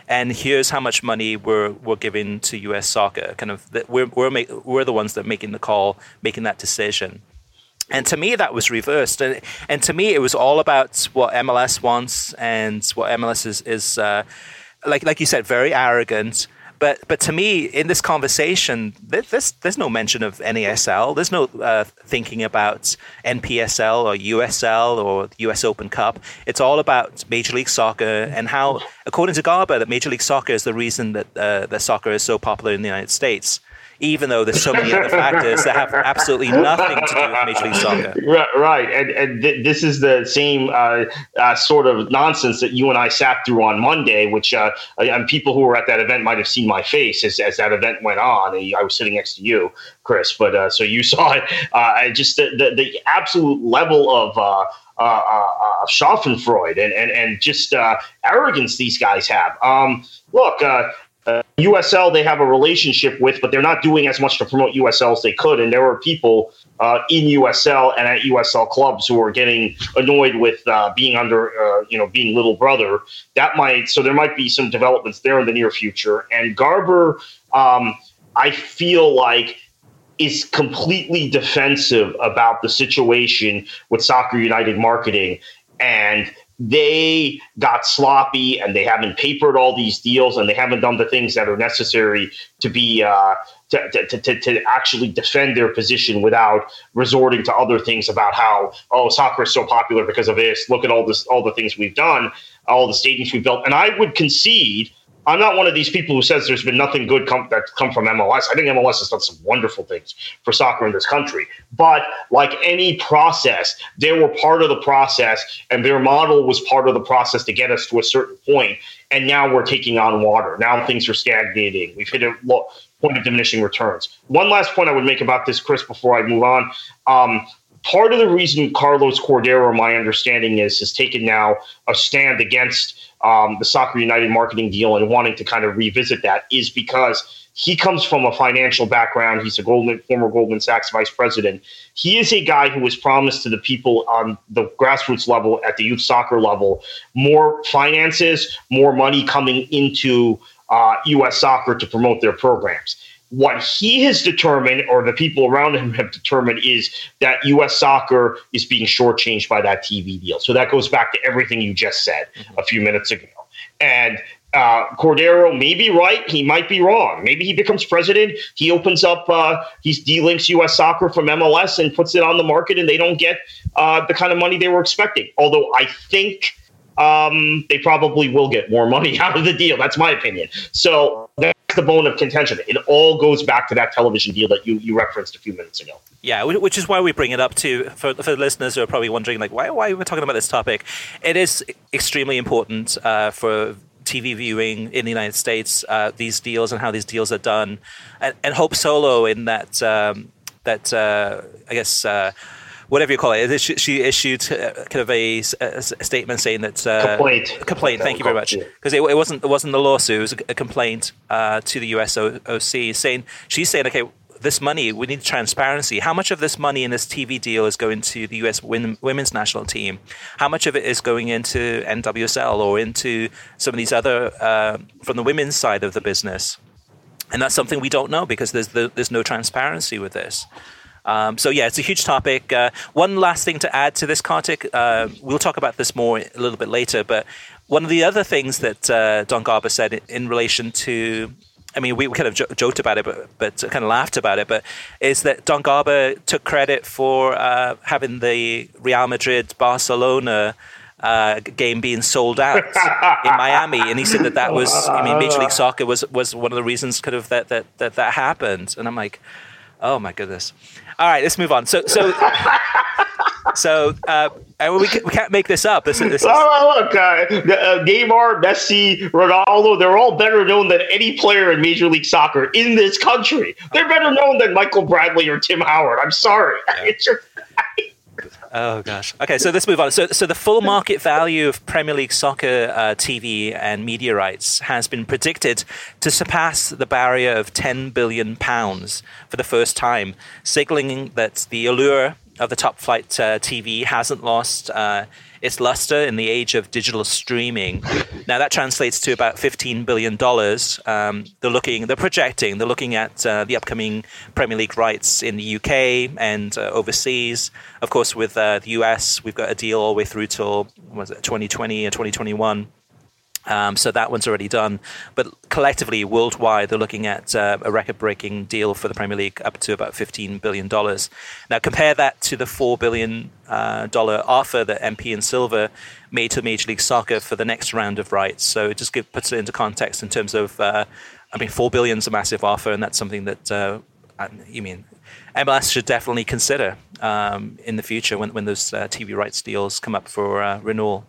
and here's how much money we're we're giving to U S Soccer. Kind of that we're we're make, we're the ones that are making the call, making that decision. And to me, that was reversed. And, and to me, it was all about what M L S wants and what M L S is, is uh, like like you said, very arrogant. But but to me, in this conversation, there's, there's no mention of N A S L. There's no uh, thinking about N P S L or U S L or U S Open Cup. It's all about Major League Soccer and how, according to Garber, that Major League Soccer is the reason that, uh, that soccer is so popular in the United States, even though there's so many other factors that have absolutely nothing to do with Major League Soccer. Right, right. And, and th- this is the same uh, uh, sort of nonsense that you and I sat through on Monday, which uh, and people who were at that event might have seen my face as, as that event went on. I was sitting next to you, Chris, but uh, so you saw it. Uh, just the, the, the absolute level of uh, uh, uh, Schadenfreude and, and, and just uh, arrogance these guys have. Um, look, uh, Uh, U S L they have a relationship with, but they're not doing as much to promote U S L as they could. And there were people uh, in U S L and at U S L clubs who are getting annoyed with uh, being under, uh, you know, being little brother. That might, so there might be some developments there in the near future. And Garber, um, I feel like, is completely defensive about the situation with Soccer United marketing, and they got sloppy and they haven't papered all these deals and they haven't done the things that are necessary to be uh, to, to, to, to actually defend their position without resorting to other things about how, oh, soccer is so popular because of this. Look at all this, all the things we've done, all the stadiums we've built. And I would concede, I'm not one of these people who says there's been nothing good come, that's come from M L S. I think M L S has done some wonderful things for soccer in this country. But like any process, they were part of the process, and their model was part of the process to get us to a certain point. And now we're taking on water. Now things are stagnating. We've hit a low point of diminishing returns. One last point I would make about this, Chris, before I move on. Um, part of the reason Carlos Cordero, my understanding is, has taken now a stand against Um, the Soccer United marketing deal and wanting to kind of revisit that is because he comes from a financial background. He's a Goldman, former Goldman Sachs vice president. He is a guy who was promised to the people on the grassroots level, at the youth soccer level, more finances, more money coming into uh, U S soccer to promote their programs. What he has determined, or the people around him have determined, is that U S soccer is being shortchanged by that T V deal. So that goes back to everything you just said mm-hmm. a few minutes ago. And uh, Cordero may be right. He might be wrong. Maybe he becomes president. He opens up, uh, he delinks U S soccer from M L S and puts it on the market, and they don't get uh, the kind of money they were expecting. Although I think um, they probably will get more money out of the deal. That's my opinion. So that's the bone of contention. It all goes back to that television deal that you, you referenced a few minutes ago. Yeah, which is why we bring it up too, for, for the listeners who are probably wondering, like, why, why are we talking about this topic? It is extremely important uh, for T V viewing in the United States, uh, these deals and how these deals are done. And, and Hope Solo, in that, um, that uh, I guess, uh, whatever you call it, she issued kind of a, a statement saying that uh, complaint. Complaint. Thank you very much. Because it, it wasn't it wasn't a lawsuit; it was a, a complaint uh, to the U S O C, saying she's saying, okay, this money, we need transparency. How much of this money in this T V deal is going to the U S women's national team? How much of it is going into N W S L or into some of these other uh, from the women's side of the business? And that's something we don't know because there's the, there's no transparency with this. Um, so, yeah, it's a huge topic. Uh, one last thing to add to this, Kartik. Uh, we'll talk about this more a little bit later. But one of the other things that uh, Don Garber said in, in relation to, I mean, we kind of jo- joked about it, but, but kind of laughed about it, but is that Don Garber took credit for uh, having the Real Madrid-Barcelona uh, game being sold out in Miami. And he said that that was, I mean, Major League Soccer was, was one of the reasons kind of that, that, that, that happened. And I'm like, oh, my goodness. All right, let's move on. So, so, so uh, we, we can't make this up. This is, this is... Oh, look, uh, uh, Neymar, Messi, Ronaldo, they're all better known than any player in Major League Soccer in this country. They're better known than Michael Bradley or Tim Howard. I'm sorry. Yeah. It's just... Oh, gosh. Okay, so let's move on. So so the full market value of Premier League Soccer uh, T V and media rights has been predicted to surpass the barrier of ten billion pounds for the first time, signaling that the allure of the top flight uh, T V hasn't lost uh, its luster in the age of digital streaming. Now that translates to about fifteen billion dollars. Um, they're looking, they're projecting, they're looking at uh, the upcoming Premier League rights in the U K and uh, overseas. Of course, with uh, the U S, we've got a deal all the way through till was it twenty twenty or twenty twenty-one. Um, so that one's already done. But collectively, worldwide, they're looking at uh, a record-breaking deal for the Premier League up to about fifteen billion dollars. Now, compare that to the four billion dollars uh, offer that M P and Silver made to Major League Soccer for the next round of rights. So it just give, puts it into context in terms of, uh, I mean, four billion dollars is a massive offer, and that's something that, uh, you mean, M L S should definitely consider um, in the future when, when those uh, T V rights deals come up for uh, renewal.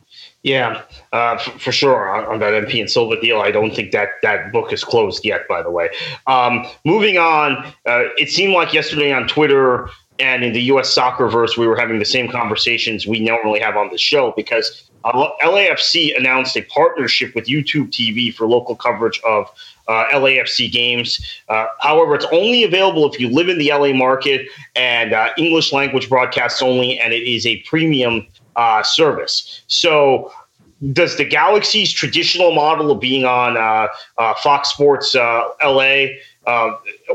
Yeah, uh, for, for sure. On, on that M P and Silva deal, I don't think that that book is closed yet, by the way. Um, moving on, uh, it seemed like yesterday on Twitter and in the U S Soccerverse, we were having the same conversations we normally have on the show because uh, L A F C announced a partnership with YouTube T V for local coverage of uh, L A F C games. Uh, however, it's only available if you live in the L A market and uh, English language broadcasts only, and it is a premium Uh, service. So does the Galaxy's traditional model of being on uh, uh, Fox Sports uh, L A uh,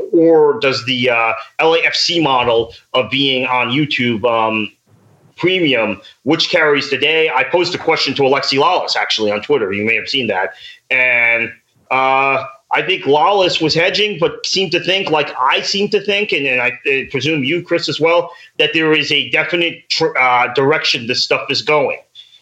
or does the uh, L A F C model of being on YouTube um, premium, which carries the day? I posed a question to Alexi Lalas actually on Twitter. You may have seen that. And uh, I think Lawless was hedging, but seemed to think, like I seem to think, and, and I, I presume you, Chris, as well, that there is a definite tr- uh, direction this stuff is going.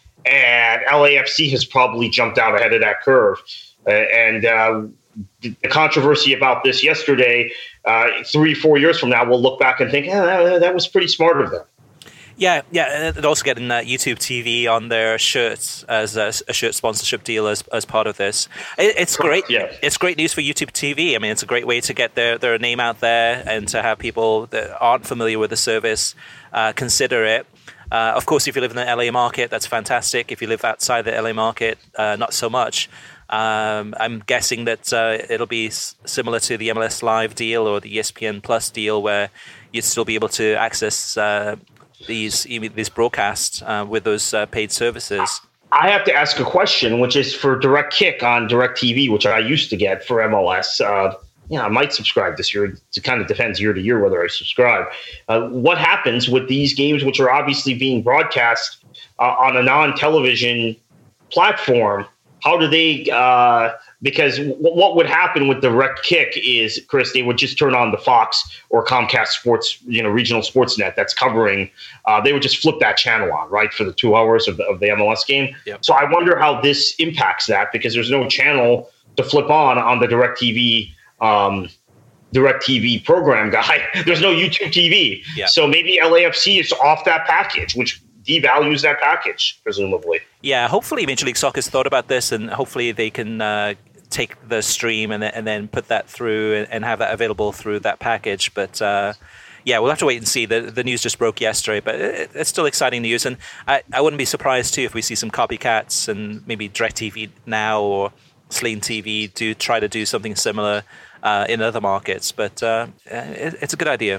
And L A F C has probably jumped out ahead of that curve. Uh, and uh, the, the controversy about this yesterday, uh, three, four years from now, we'll look back and think, eh, that, that was pretty smart of them. Yeah, yeah, and also getting uh, YouTube T V on their shirts as a, a shirt sponsorship deal as as part of this. It, it's great. Yeah. It's great news for YouTube T V. I mean, it's a great way to get their, their name out there and to have people that aren't familiar with the service uh, consider it. Uh, of course, if you live in the L A market, that's fantastic. If you live outside the L A market, uh, not so much. Um, I'm guessing that uh, it'll be s- similar to the M L S Live deal or the E S P N Plus deal, where you'd still be able to access Uh, these these broadcasts uh, with those uh, paid services. I have to ask a question, which is for Direct Kick on DirecTV, which I used to get for M L S. Uh, yeah, I might subscribe this year. It kind of depends year to year whether I subscribe. Uh, what happens with these games, which are obviously being broadcast uh, on a non-television platform? How do they uh, – because w- what would happen with Direct Kick is, Chris, they would just turn on the Fox or Comcast Sports, you know, regional sports net that's covering uh, – they would just flip that channel on, right, for the two hours of the, of the M L S game. Yep. So I wonder how this impacts that because there's no channel to flip on on the DirecTV um, DirecTV program guy. There's no YouTube T V. Yep. So maybe L A F C is off that package, which – devalues that package, presumably. Yeah, hopefully Major League Soccer's thought about this, and hopefully they can uh, take the stream and, and then put that through and, and have that available through that package. But uh, yeah, we'll have to wait and see. The, the news just broke yesterday, but it, it's still exciting news. And I, I wouldn't be surprised, too, if we see some copycats and maybe DirecTV Now or Sling T V do try to do something similar uh, in other markets. But uh, it, it's a good idea.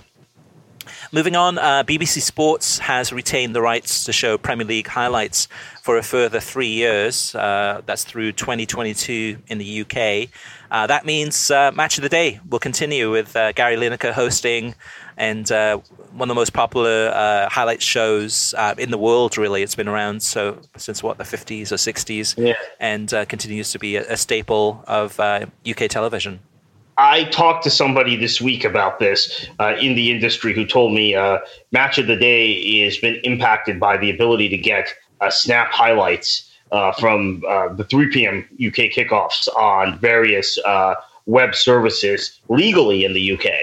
Moving on, uh, B B C Sports has retained the rights to show Premier League highlights for a further three years. Uh, that's through twenty twenty-two in the U K. Uh, that means uh, Match of the Day will continue with uh, Gary Lineker hosting, and uh, one of the most popular uh, highlight shows uh, in the world, really. It's been around so since, what, the fifties or sixties, yeah. and uh, continues to be a, a staple of uh, U K television. I talked to somebody this week about this uh, in the industry who told me uh, Match of the Day has been impacted by the ability to get uh, snap highlights uh, from uh, the three p.m. U K kickoffs on various uh, web services legally in the U K.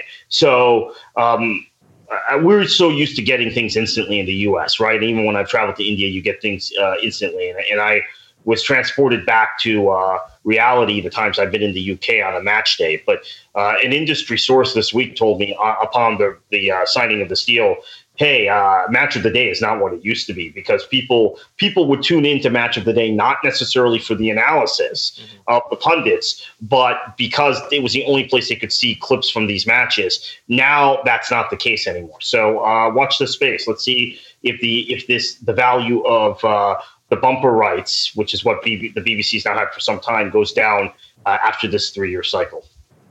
So um, uh, we're so used to getting things instantly in the U S, right? And even when I've traveled to India, you get things uh, instantly. And, and I was transported back to uh, reality the times I've been in the U K on a match day. But uh, an industry source this week told me uh, upon the, the uh, signing of this deal hey, uh, match of the day is not what it used to be, because people people would tune into match of the day not necessarily for the analysis mm-hmm. of the pundits, but because it was the only place they could see clips from these matches. Now that's not the case anymore. So uh, watch the space. Let's see if the if this the value of uh, the bumper rights, which is what B B, the B B C's now had for some time, goes down uh, after this three-year cycle.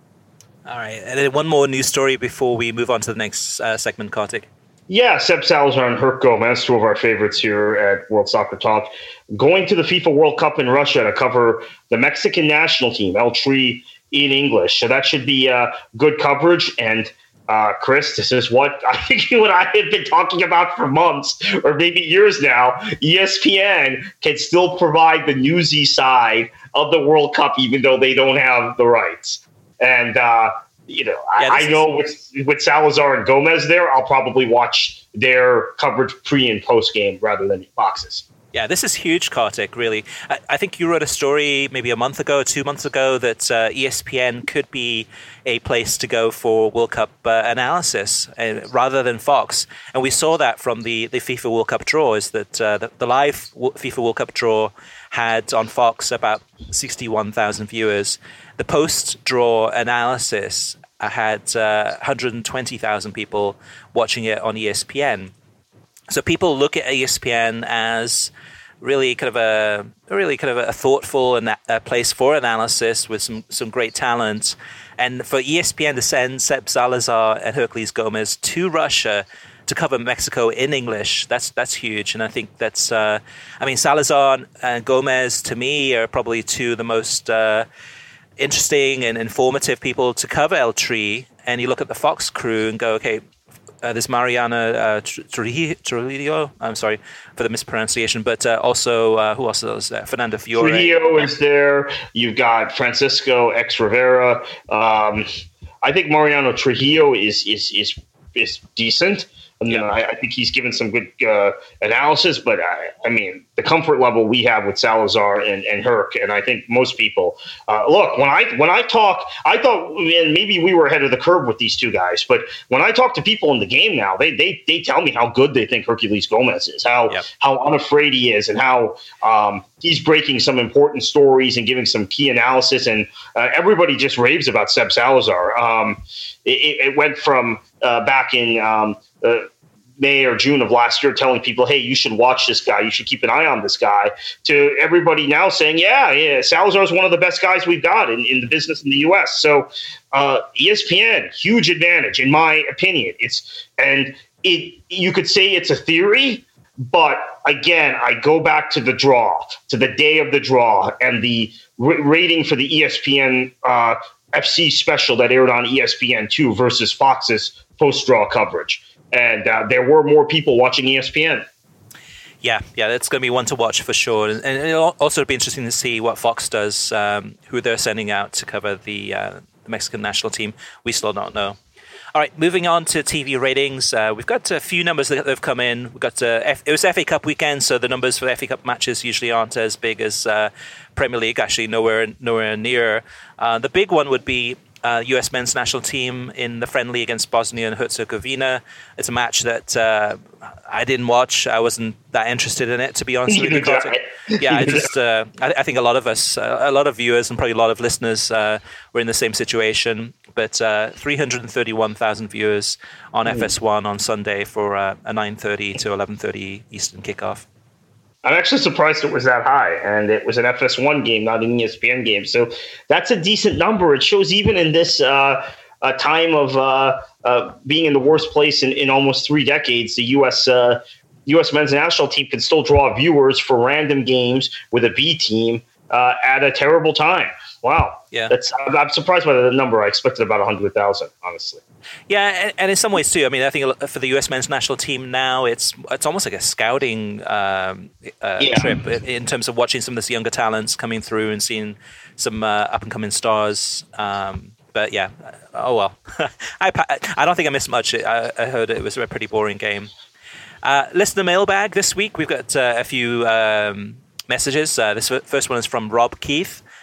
All right, and then one more news story before we move on to the next uh, segment, Kartik. Yeah, Seb Salazar and Herc Gomez, two of our favorites here at World Soccer Talk, going to the FIFA World Cup in Russia to cover the Mexican national team, El Tri, in English. So that should be uh, good coverage. And uh, Chris, this is what I think you and I have been talking about for months or maybe years now. E S P N can still provide the newsy side of the World Cup, even though they don't have the rights. And, uh, You know, yeah, I, I know with with Salazar and Gomez there, I'll probably watch their coverage pre and post game rather than Fox's. Yeah, this is huge, Kartik, really. I, I think you wrote a story maybe a month ago, two months ago, that uh, E S P N could be a place to go for World Cup uh, analysis uh, rather than Fox. And we saw that from the, the FIFA World Cup draw, is that uh, the, the live FIFA World Cup draw had on Fox about sixty-one thousand viewers. The post-draw analysis had uh, one hundred twenty thousand people watching it on E S P N. So people look at E S P N as really kind of a really kind of a thoughtful and a place for analysis with some, some great talent. And for E S P N to send Seb Salazar and Herculez Gomez to Russia to cover Mexico in English, that's that's huge. And I think that's, uh, I mean, Salazar and Gomez, to me, are probably two of the most uh, interesting and informative people to cover El Tri. And you look at the Fox crew and go, okay, uh, there's Mariana uh, Trujillo, I'm sorry for the mispronunciation, but uh, also, uh, who else is there? Fernando Fiore. Trujillo is there. You've got Francisco X Rivera. Um, I think Mariano Trujillo is is is is decent. I mean, yeah. I, I think he's given some good uh, analysis, but I, I mean, the comfort level we have with Salazar and, and Herc, and I think most people uh, look when I when I talk, I thought and maybe we were ahead of the curve with these two guys, but when I talk to people in the game now, they they they tell me how good they think Herculez Gomez is, how yep. how unafraid he is, and how um, he's breaking some important stories and giving some key analysis, and uh, everybody just raves about Seb Salazar. Um, it, it went from uh, back in. Um, uh, May or June of last year telling people, hey, you should watch this guy, you should keep an eye on this guy, to everybody now saying, yeah, yeah, Salazar is one of the best guys we've got in, in the business in the U S. So uh, E S P N, huge advantage, in my opinion. It's and it you could say it's a theory, but again, I go back to the draw, to the day of the draw, and the r- rating for the E S P N uh, F C special that aired on E S P N two versus Fox's post-draw coverage. And uh, there were more people watching E S P N. Yeah, yeah, that's going to be one to watch for sure. And, and it'll also be interesting to see what Fox does, um, who they're sending out to cover the, uh, the Mexican national team. We still don't know. All right, moving on to T V ratings. Uh, we've got a few numbers that have come in. We've got uh, F- it was F A Cup weekend, so the numbers for F A Cup matches usually aren't as big as uh, Premier League. Actually, nowhere nowhere near. Uh, the big one would be Uh, U S men's national team in the friendly against Bosnia and Herzegovina. It's a match that uh, I didn't watch. I wasn't that interested in it, to be honest with you. Yeah, I just uh, I, I think a lot of us, uh, a lot of viewers, and probably a lot of listeners uh, were in the same situation. But uh, three hundred thirty-one thousand viewers on mm. F S one on Sunday for uh, a nine thirty to eleven thirty Eastern kickoff. I'm actually surprised it was that high, and it was an F S one game, not an E S P N game. So that's a decent number. It shows even in this uh, uh, time of uh, uh, being in the worst place in, in almost three decades, the U S uh, U S men's national team can still draw viewers for random games with a B team uh, at a terrible time. Wow. Yeah. That's, I'm, I'm surprised by the number. I expected about one hundred thousand, honestly. Yeah, and, and in some ways too. I mean, I think for the U S men's national team now, it's it's almost like a scouting um, uh, yeah. trip in terms of watching some of this younger talents coming through and seeing some uh, up and coming stars. Um, but yeah, oh well. I I don't think I missed much. I, I heard it was a pretty boring game. Uh, listener mailbag this week. We've got uh, a few um, messages. Uh, this first one is from Rob Keith.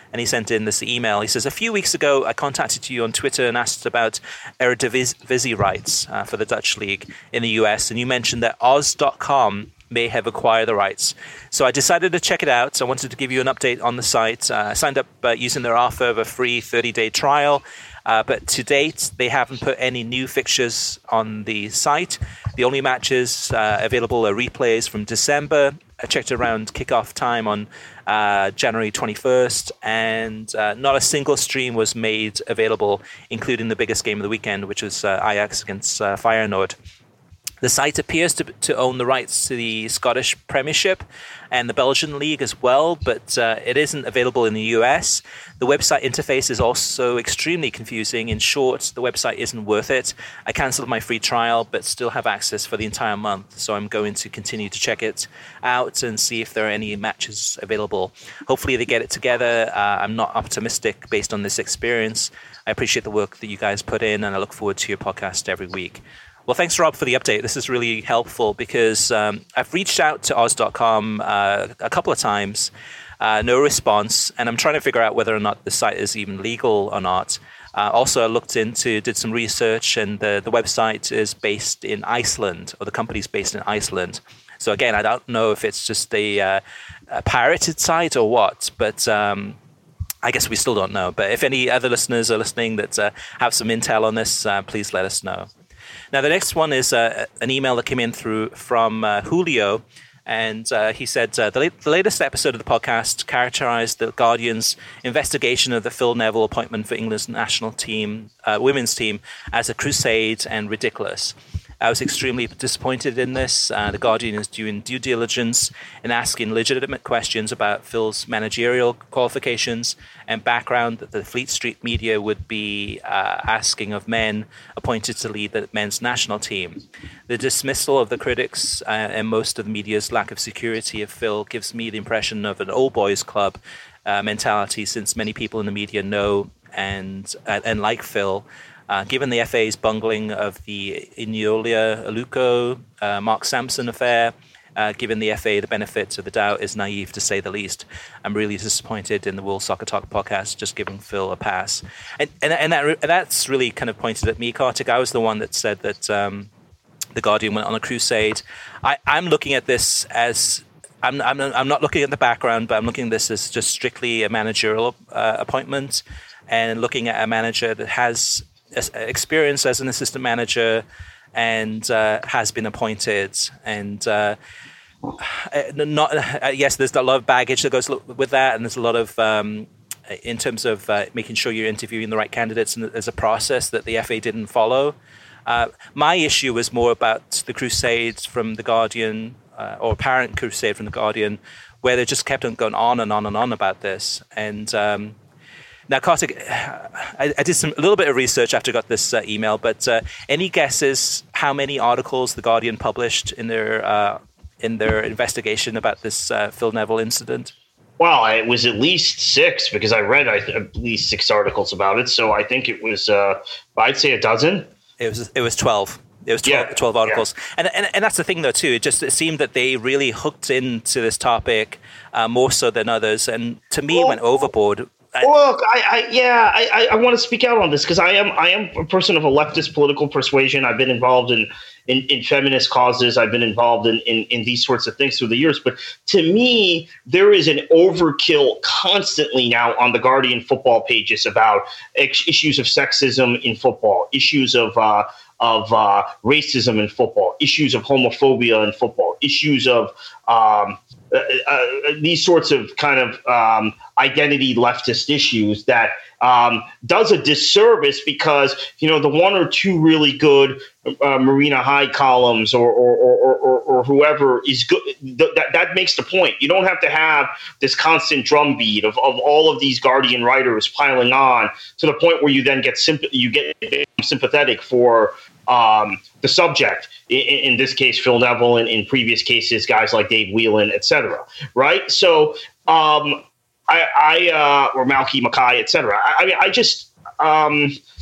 and he sent in this email. He says, a few weeks ago, I contacted you on Twitter and asked about Eredivisie rights uh, for the Dutch league in the U S, and you mentioned that Oz dot com may have acquired the rights. So I decided to check it out. I wanted to give you an update on the site. Uh, I signed up uh, using their offer of a free thirty-day trial. Uh, but to date, they haven't put any new fixtures on the site. The only matches uh, available are replays from December. I checked around kickoff time on uh, January twenty-first, and uh, not a single stream was made available, including the biggest game of the weekend, which was uh, Ajax against uh, Feyenoord. The site appears to to own the rights to the Scottish Premiership and the Belgian League as well, but uh, it isn't available in the U S. The website interface is also extremely confusing. In short, the website isn't worth it. I cancelled my free trial, but still have access for the entire month, so I'm going to continue to check it out and see if there are any matches available. Hopefully they get it together. Uh, I'm not optimistic based on this experience. I appreciate the work that you guys put in, and I look forward to your podcast every week. Well, thanks, Rob, for the update. This is really helpful because um, I've reached out to Oz dot com uh, a couple of times, uh, no response, and I'm trying to figure out whether or not the site is even legal or not. Uh, also, I looked into, did some research, and the, the website is based in Iceland, or the company's based in Iceland. So again, I don't know if it's just a, uh, a pirated site or what, but um, I guess we still don't know. But if any other listeners are listening that uh, have some intel on this, uh, please let us know. Now, the next one is uh, an email that came in through from uh, Julio, and uh, he said, uh, the, la- the latest episode of the podcast characterized the Guardian's investigation of the Phil Neville appointment for England's national team, uh, women's team, as a crusade and ridiculous. I was extremely disappointed in this. Uh, the Guardian is doing due diligence in asking legitimate questions about Phil's managerial qualifications and background that the Fleet Street media would be uh, asking of men appointed to lead the men's national team. The dismissal of the critics uh, and most of the media's lack of security of Phil gives me the impression of an old boys club uh, mentality, since many people in the media know and uh, and like Phil. Uh, given the F A's bungling of the Inolia Aluko, uh, Mark Sampson affair, uh, given the F A the benefit of the doubt is naive to say the least. I'm really disappointed in the World Soccer Talk podcast just giving Phil a pass. And and, and, that, and that's really kind of pointed at me, Kartik. I was the one that said that um, the Guardian went on a crusade. I, I'm looking at this as... I'm, I'm, I'm not looking at the background, but I'm looking at this as just strictly a managerial uh, appointment, and looking at a manager that has experience as an assistant manager and uh, has been appointed, and uh, not uh, yes, there's a lot of baggage that goes with that, and there's a lot of um, in terms of uh, making sure you're interviewing the right candidates, and there's a process that the F A didn't follow. Uh, my issue was more about the crusade from the Guardian, uh, or apparent crusade from the Guardian, where they just kept on going on and on and on about this. And um, now, Kartik, I, I did some a little bit of research after I got this uh, email, but uh, any guesses how many articles the Guardian published in their uh, in their investigation about this uh, Phil Neville incident? Well, it was at least six, because I read I th- at least six articles about it. So I think it was, uh, I'd say a dozen. It was it was twelve. It was twelve, yeah, twelve articles. Yeah. And, and and that's the thing, though, too. It just it seemed that they really hooked into this topic uh, more so than others. And to me, well, went overboard. Look, I, I yeah, I, I want to speak out on this, because I am I am a person of a leftist political persuasion. I've been involved in, in, in feminist causes. I've been involved in, in, in these sorts of things through the years. But to me, there is an overkill constantly now on the Guardian football pages about ex- issues of sexism in football, issues of uh, of uh, racism in football, issues of homophobia in football, issues of um, uh, uh, these sorts of kind of um, identity leftist issues that um, does a disservice, because, you know, the one or two really good uh, Marina Hyde columns or or, or, or, or whoever is good, th- that, that makes the point. You don't have to have this constant drumbeat of, of all of these Guardian writers piling on to the point where you then get symp- you get sympathetic for um, the subject. In, in this case, Phil Neville, and in previous cases, guys like Dave Whelan, et cetera. Right? So, um, I, I uh, or Malky Mackay, et cetera. I, I mean, I just, um, I,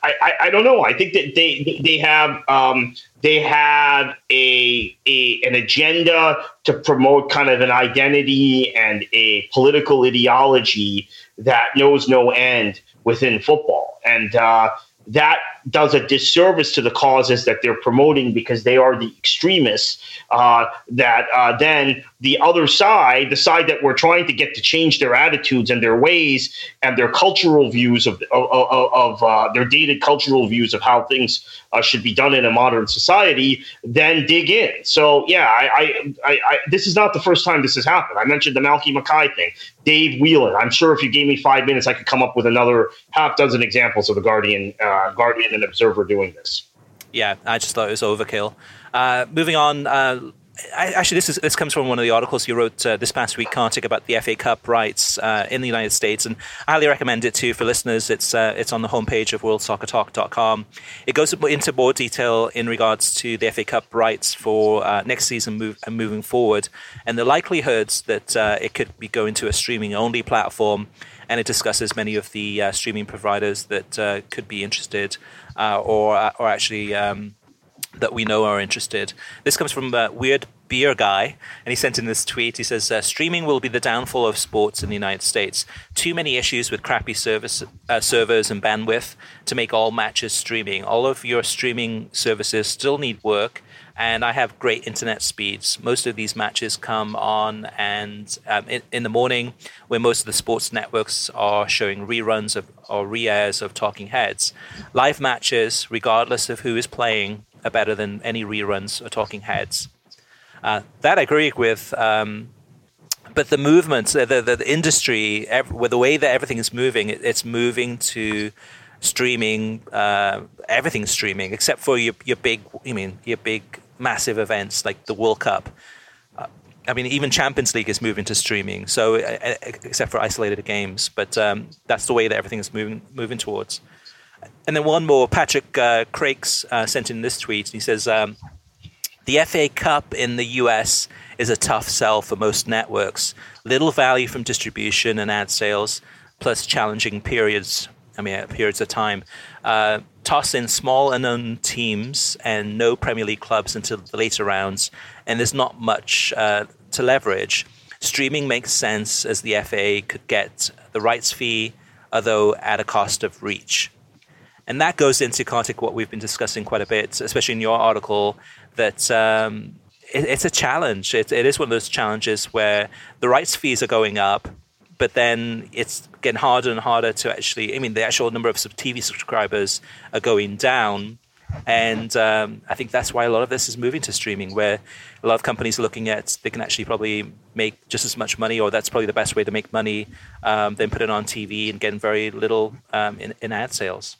I, I don't know. I think that they they have um, they have a, a an agenda to promote kind of an identity and a political ideology that knows no end within football, and uh, that does a disservice to the causes that they're promoting, because they are the extremists uh, that uh, then the other side, the side that we're trying to get to change their attitudes and their ways and their cultural views of of, of, of uh, their dated cultural views of how things uh, should be done in a modern society, then dig in. So, yeah, I, I, I, I this is not the first time this has happened. I mentioned the Malky Mackay thing, Dave Whelan. I'm sure if you gave me five minutes, I could come up with another half dozen examples of the Guardian, uh, Guardian and Observer doing this. Yeah, I just thought it was overkill. Uh, moving on, uh, I, actually, this is this comes from one of the articles you wrote uh, this past week, Kartik, about the F A Cup rights uh, in the United States, and I highly recommend it too for listeners. It's uh, it's on the homepage of world soccer talk dot com. It goes into more detail in regards to the F A Cup rights for uh, next season move, and moving forward, and the likelihoods that uh, it could be going to a streaming-only platform. And it discusses many of the uh, streaming providers that uh, could be interested, uh, or uh, or actually um, that we know are interested. This comes from uh, Weird Beer Guy, and he sent in this tweet. He says, uh, streaming will be the downfall of sports in the United States. Too many issues with crappy service, uh, servers and bandwidth to make all matches streaming. All of your streaming services still need work, and I have great internet speeds. Most of these matches come on and um, in, in the morning, where most of the sports networks are showing reruns of or re-airs of Talking Heads. Live matches, regardless of who is playing, are better than any reruns of Talking Heads. Uh, that I agree with. Um, but the movement, the, the, the industry, every, with the way that everything is moving, it, it's moving to streaming. Uh, everything's streaming, except for your your big, I mean, your big massive events like the World Cup. Uh, I mean, even Champions League is moving to streaming. So, uh, except for isolated games, but um, that's the way that everything is moving moving towards. And then one more, Patrick uh, Crakes uh, sent in this tweet. He says, um, the F A Cup in the U S is a tough sell for most networks. Little value from distribution and ad sales, plus challenging periods. I mean, periods of time. Uh, toss in small unknown teams and no Premier League clubs until the later rounds, and there's not much uh, to leverage. Streaming makes sense, as the F A could get the rights fee, although at a cost of reach. And that goes into, Kartik, what we've been discussing quite a bit, especially in your article, that um, it, it's a challenge. It, it is one of those challenges where the rights fees are going up, but then it's getting harder and harder to actually, I mean, the actual number of T V subscribers are going down. And um, I think that's why a lot of this is moving to streaming, where a lot of companies are looking at, they can actually probably make just as much money, or that's probably the best way to make money, um, than put it on T V and getting very little um, in, in ad sales.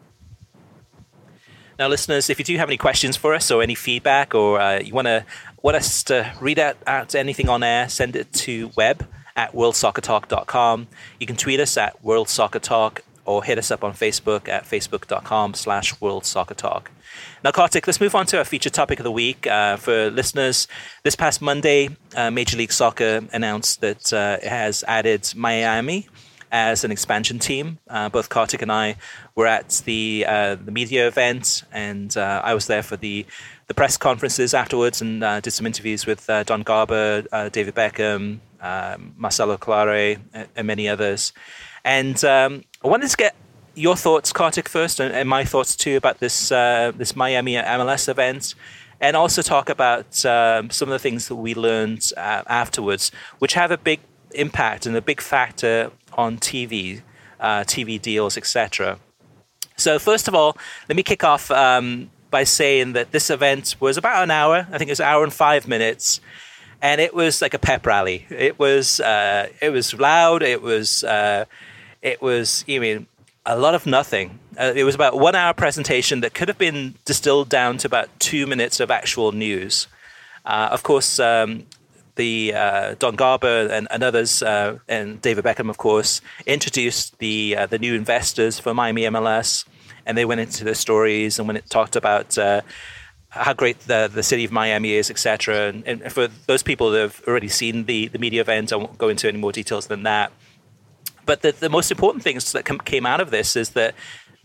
Now, listeners, if you do have any questions for us or any feedback, or uh, you want to want us to read out, out anything on air, send it to web at world soccer talk dot com. You can tweet us at World Soccer Talk, or hit us up on Facebook at facebook.com slash World Soccer Talk. Now, Kartik, let's move on to our featured topic of the week. Uh, for listeners, this past Monday, uh, Major League Soccer announced that uh, it has added Miami as an expansion team. Uh, both Kartik and I were at the uh, the media event, and uh, I was there for the, the press conferences afterwards, and uh, did some interviews with uh, Don Garber, uh, David Beckham, um, Marcelo Clare, and, and many others. And um, I wanted to get your thoughts, Kartik, first, and, and my thoughts too about this uh, this Miami M L S event, and also talk about um, some of the things that we learned uh, afterwards, which have a big impact and a big factor on T V, uh, T V deals, et cetera. So first of all, let me kick off um, by saying that this event was about an hour. I think it was an hour and five minutes, and it was like a pep rally. It was uh, it was loud. It was uh, it was you mean a lot of nothing. Uh, it was about a one hour presentation that could have been distilled down to about two minutes of actual news. Uh, of course. Um, The uh, Don Garber and, and others, uh, and David Beckham, of course, introduced the uh, the new investors for Miami M L S, and they went into their stories and when it talked about uh, how great the the city of Miami is, et cetera. And, and for those people that have already seen the, the media event, I won't go into any more details than that. But the, the most important things that com- came out of this is that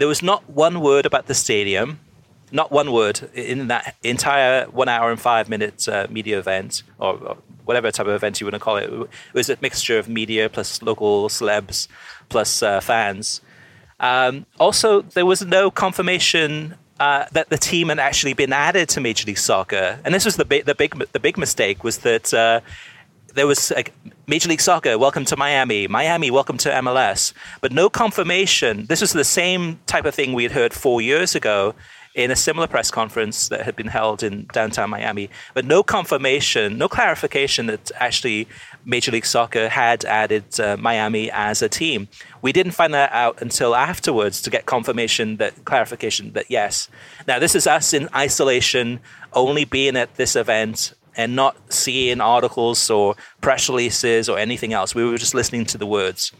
There was not one word about the stadium, not one word in that entire one hour and five minute uh, media event, or, or whatever type of event you want to call it. It was a mixture of media plus local celebs plus uh, fans. Um, also, there was no confirmation uh, that the team had actually been added to Major League Soccer, and this was the big, the big, the big mistake was that uh, there was like Major League Soccer, welcome to Miami, Miami, welcome to M L S, but no confirmation. This was the same type of thing we had heard four years ago in a similar press conference that had been held in downtown Miami, but no confirmation, no clarification that actually Major League Soccer had added uh, Miami as a team. We didn't find that out until afterwards to get confirmation, that clarification that yes. Now, this is us in isolation, only being at this event and not seeing articles or press releases or anything else. We were just listening to the words.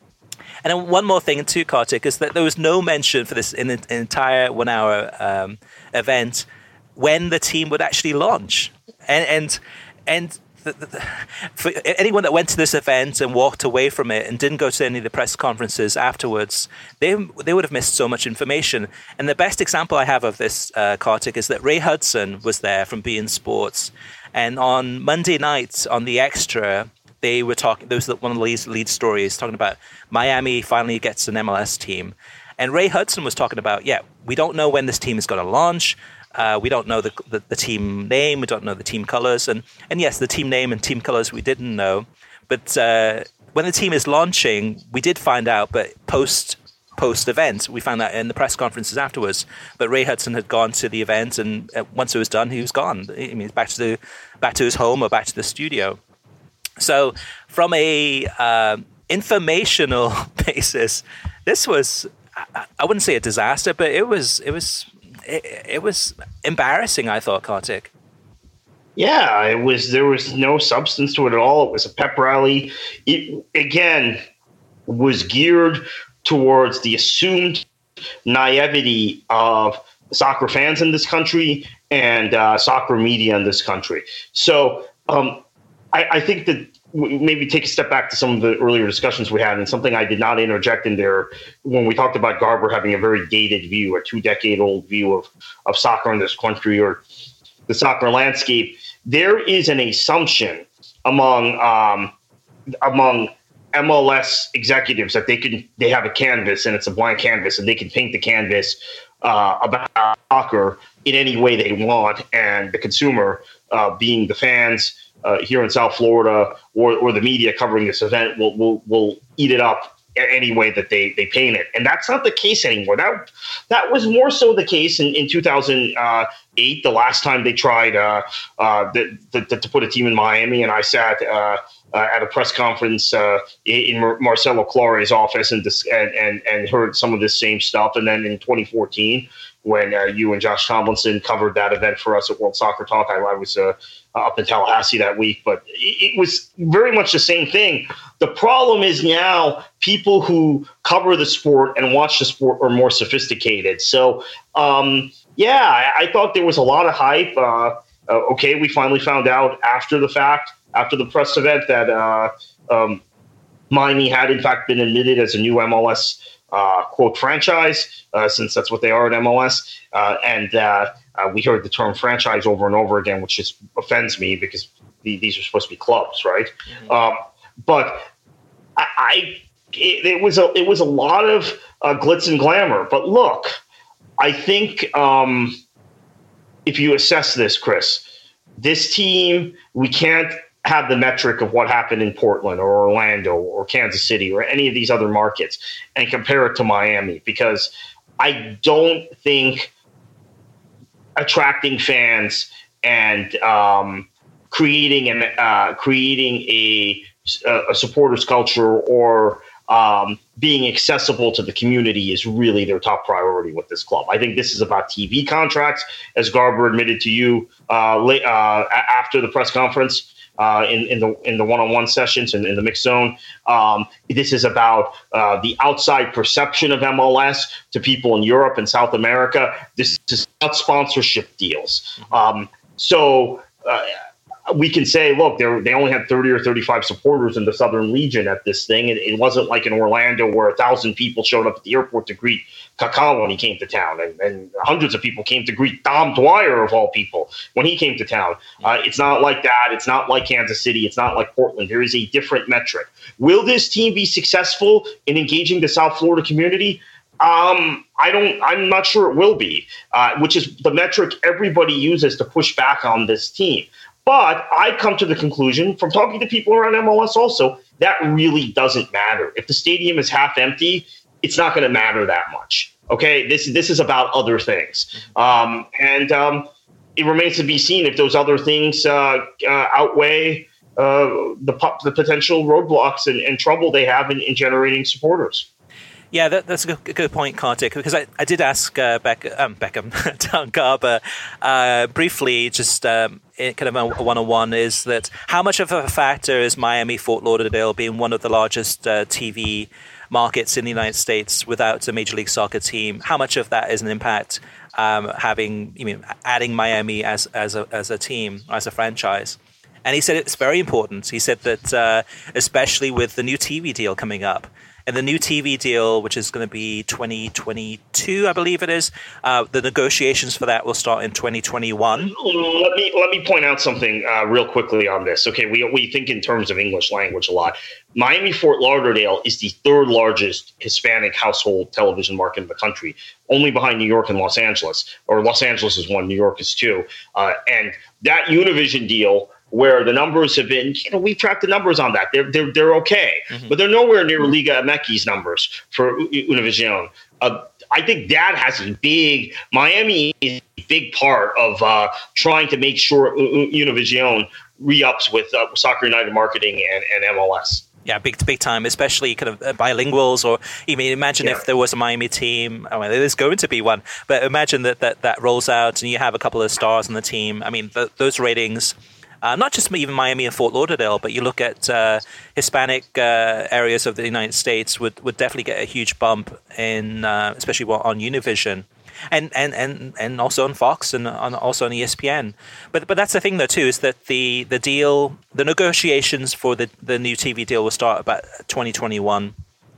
And then one more thing too, Kartik, is that there was no mention for this in an entire one-hour um, event when the team would actually launch. And and and the, the, for anyone that went to this event and walked away from it and didn't go to any of the press conferences afterwards, they they would have missed so much information. And the best example I have of this, uh, Kartik, is that Ray Hudson was there from beIN Sports, and on Monday night on the Extra, they were talking, there was one of the lead, lead stories talking about Miami finally gets an M L S team. And Ray Hudson was talking about, yeah, we don't know when this team is going to launch. Uh, we don't know the, the the team name. We don't know the team colors. And, and yes, the team name and team colors we didn't know. But uh, when the team is launching, we did find out, but post post event, we found out in the press conferences afterwards. But Ray Hudson had gone to the event, and uh, once it was done, he was gone. I mean, back to the back to his home or back to the studio. So from a uh, informational basis, this was, I wouldn't say a disaster, but it was it was it, it was embarrassing, I thought, Kartik. Yeah, it was. There was no substance to it at all. It was a pep rally. It, again, was geared towards the assumed naivety of soccer fans in this country and uh, soccer media in this country. So um, I, I think that maybe take a step back to some of the earlier discussions we had, and something I did not interject in there when we talked about Garber having a very dated view, a two-decade-old view of, of soccer in this country or the soccer landscape. There is an assumption among um, among M L S executives that they can they have a canvas and it's a blank canvas and they can paint the canvas uh, about soccer in any way they want, and the consumer, uh, being the fans uh, here in South Florida or or the media covering this event, will will will eat it up any way that they they paint it. And that's not the case anymore. That that was more so the case in, in two thousand eight, the last time they tried uh, uh, the, the, the, to put a team in Miami. And I sat uh, uh, at a press conference uh, in Mar- Marcelo Clare's office and, dis- and, and, and heard some of this same stuff. And then in twenty fourteen, when uh, you and Josh Tomlinson covered that event for us at World Soccer Talk, I, I was uh, up in Tallahassee that week, but it, it was very much the same thing. The problem is now people who cover the sport and watch the sport are more sophisticated. So, um, yeah, I, I thought there was a lot of hype. Uh, uh, okay, we finally found out after the fact, after the press event, that uh, um, Miami had in fact been admitted as a new M L S uh, quote franchise, uh, since that's what they are at M L S. Uh, and uh, uh, we heard the term franchise over and over again, which just offends me because the, these are supposed to be clubs, right? Mm-hmm. Um, but I, I it, it was a it was a lot of uh, glitz and glamour. But look, I think um, if you assess this, Chris, this team, we can't have the metric of what happened in Portland or Orlando or Kansas City or any of these other markets and compare it to Miami, because I don't think attracting fans and um, creating an uh, creating a, a supporters culture or um, being accessible to the community is really their top priority with this club. I think this is about T V contracts, as Garber admitted to you uh, late, uh, after the press conference. Uh, in, in the in the one-on-one sessions and in the mixed zone. Um, this is about uh, the outside perception of M L S to people in Europe and South America. This is about sponsorship deals. Um, so uh, we can say, look, they only had thirty or thirty-five supporters in the Southern Legion at this thing. And it wasn't like in Orlando where a thousand people showed up at the airport to greet Kaká when he came to town. And, and hundreds of people came to greet Dom Dwyer, of all people, when he came to town. Uh, it's not like that. It's not like Kansas City. It's not like Portland. There is a different metric. Will this team be successful in engaging the South Florida community? Um, I don't, I'm not sure it will be, uh, which is the metric everybody uses to push back on this team. But I come to the conclusion from talking to people around M L S also, that really doesn't matter. If the stadium is half empty, it's not going to matter that much. Okay, this, this is about other things. Um, and um, it remains to be seen if those other things uh, uh, outweigh uh, the, the potential roadblocks and, and trouble they have in, in generating supporters. Yeah, that, that's a good, good point, Kartik, because I, I did ask uh, Beck, um, Beckham, Don Garber, uh, briefly, just um, kind of a one-on-one, is that how much of a factor is Miami, Fort Lauderdale being one of the largest uh, T V markets in the United States without a Major League Soccer team? How much of that is an impact um, having, you mean, adding Miami as, as, a, as a team, as a franchise? And he said it's very important. He said that uh, especially with the new T V deal coming up, and the new T V deal, which is going to be twenty twenty-two, I believe it is, uh, the negotiations for that will start in twenty twenty-one. Let me let me point out something uh, real quickly on this. Okay, we we think in terms of English language a lot. Miami Fort Lauderdale is the third largest Hispanic household television market in the country, only behind New York and Los Angeles. Or Los Angeles is one, New York is two. Uh, and that Univision deal, where the numbers have been, you know, we've tracked the numbers on that. They're they're they're okay, mm-hmm. but they're nowhere near Liga M X's numbers for Univision. Uh, I think that has a big Miami is a big part of uh, trying to make sure Univision re-ups with uh, Soccer United marketing and, and M L S. Yeah, big big time, especially kind of bilinguals, or you mean imagine yeah. if there was a Miami team. I mean, there's going to be one, but imagine that that, that rolls out and you have a couple of stars on the team. I mean, the, those ratings. Uh, not just even Miami and Fort Lauderdale, but you look at uh, Hispanic uh, areas of the United States would, would definitely get a huge bump in, uh, especially on Univision, and, and, and, and also on Fox and on, also on E S P N. But but that's the thing though too, is that the the deal, the negotiations for the, the new T V deal will start about twenty twenty-one.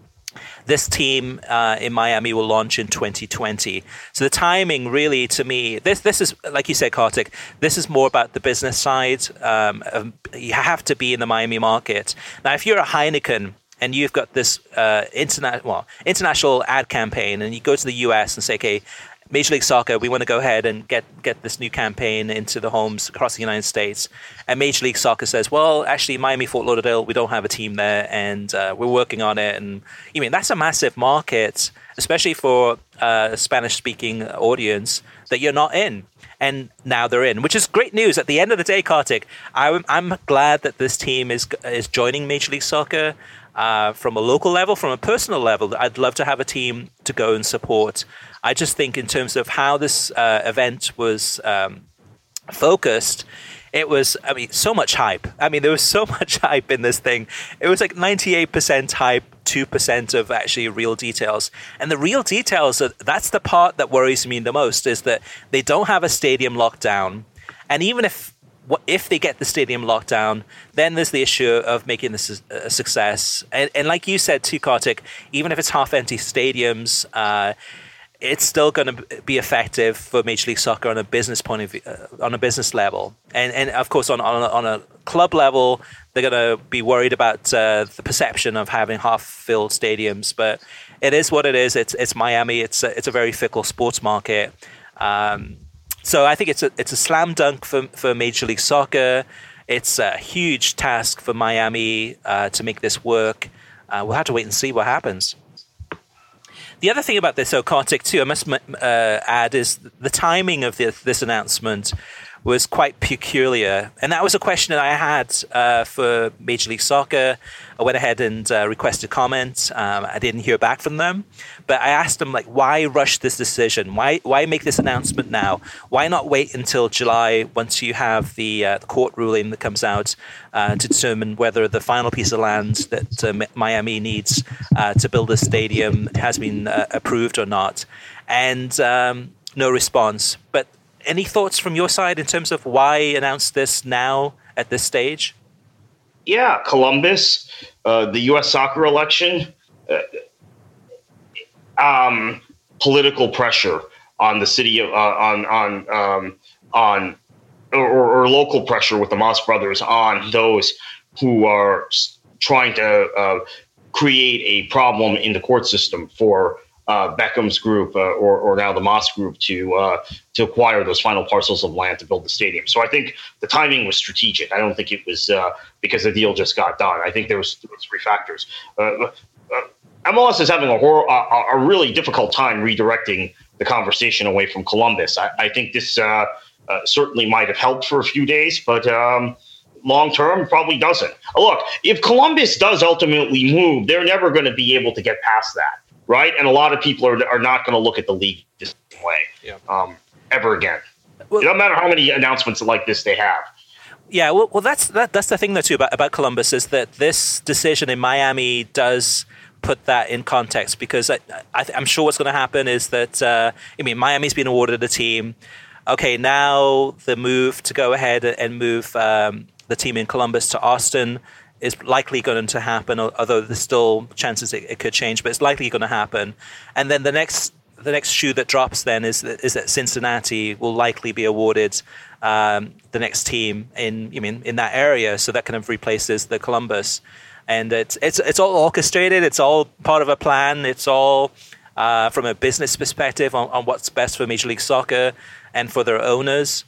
This team uh, in Miami will launch in twenty twenty. So the timing really, to me, this this is, like you said, Kartik, this is more about the business side. Um, um, you have to be in the Miami market. Now, if you're a Heineken and you've got this uh, interna- well, international ad campaign and you go to the U S and say, okay, Major League Soccer, we want to go ahead and get, get this new campaign into the homes across the United States. And Major League Soccer says, well, actually, Miami, Fort Lauderdale, we don't have a team there, and uh, we're working on it. And you mean that's a massive market, especially for uh, a Spanish-speaking audience that you're not in. And now they're in, which is great news. At the end of the day, Kartik, I'm, I'm glad that this team is is joining Major League Soccer. Uh, from a local level, from a personal level, I'd love to have a team to go and support. I just think in terms of how this uh, event was um, focused, it was, I mean, so much hype. I mean, there was so much hype in this thing. It was like ninety-eight percent hype, two percent of actually real details. And the real details, that's the part that worries me the most, is that they don't have a stadium locked down. And even if If they get the stadium locked down, then there's the issue of making this a success. And, and like you said too, Kartik, even if it's half-empty stadiums, uh, it's still going to be effective for Major League Soccer on a business point of view, uh, on a business level. And and of course, on on a, on a club level, they're going to be worried about uh, the perception of having half-filled stadiums. But it is what it is. It's it's Miami. It's a, it's a very fickle sports market. Um, So I think it's a it's a slam dunk for for Major League Soccer. It's a huge task for Miami uh, to make this work. Uh, we'll have to wait and see what happens. The other thing about this, though, Kartik, too, I must uh, add, is the timing of this, this announcement was quite peculiar. And that was a question that I had uh, for Major League Soccer. I went ahead and uh, requested comment. Um, I didn't hear back from them. But I asked them, like, why rush this decision? Why why make this announcement now? Why not wait until July once you have the, uh, the court ruling that comes out uh, to determine whether the final piece of land that uh, Miami needs uh, to build a stadium has been uh, approved or not? And um, no response. But any thoughts from your side in terms of why announce this now at this stage? Yeah, Columbus, uh, the U S soccer election, uh, um, political pressure on the city of uh, on on um, on or, or local pressure with the Moss brothers on those who are trying to uh, create a problem in the court system for uh, Beckham's group uh, or, or now the Moss group to uh, to acquire those final parcels of land to build the stadium. So I think the timing was strategic. I don't think it was uh, because the deal just got done. I think there was, there was three factors. Uh, uh, M L S is having a, hor- a, a really difficult time redirecting the conversation away from Columbus. I, I think this uh, uh, certainly might have helped for a few days, but um, long term probably doesn't. Look, if Columbus does ultimately move, they're never going to be able to get past that, right? And a lot of people are are not going to look at the league this way yeah. um, ever again. Well, it doesn't matter how many announcements like this they have. Yeah, well, well, that's that, that's the thing though too about, about Columbus is that this decision in Miami does put that in context, because I, I, I'm sure what's going to happen is that uh, I mean Miami's been awarded a team. Okay, now the move to go ahead and move um, the team in Columbus to Austin is likely going to happen, although there's still chances it, it could change, but it's likely going to happen. And then the next the next shoe that drops then is that, is that Cincinnati will likely be awarded um, the next team in I mean in that area, so that kind of replaces the Columbus. And it's it's it's all orchestrated. It's all part of a plan. It's all uh, from a business perspective on, on what's best for Major League Soccer and for their owners.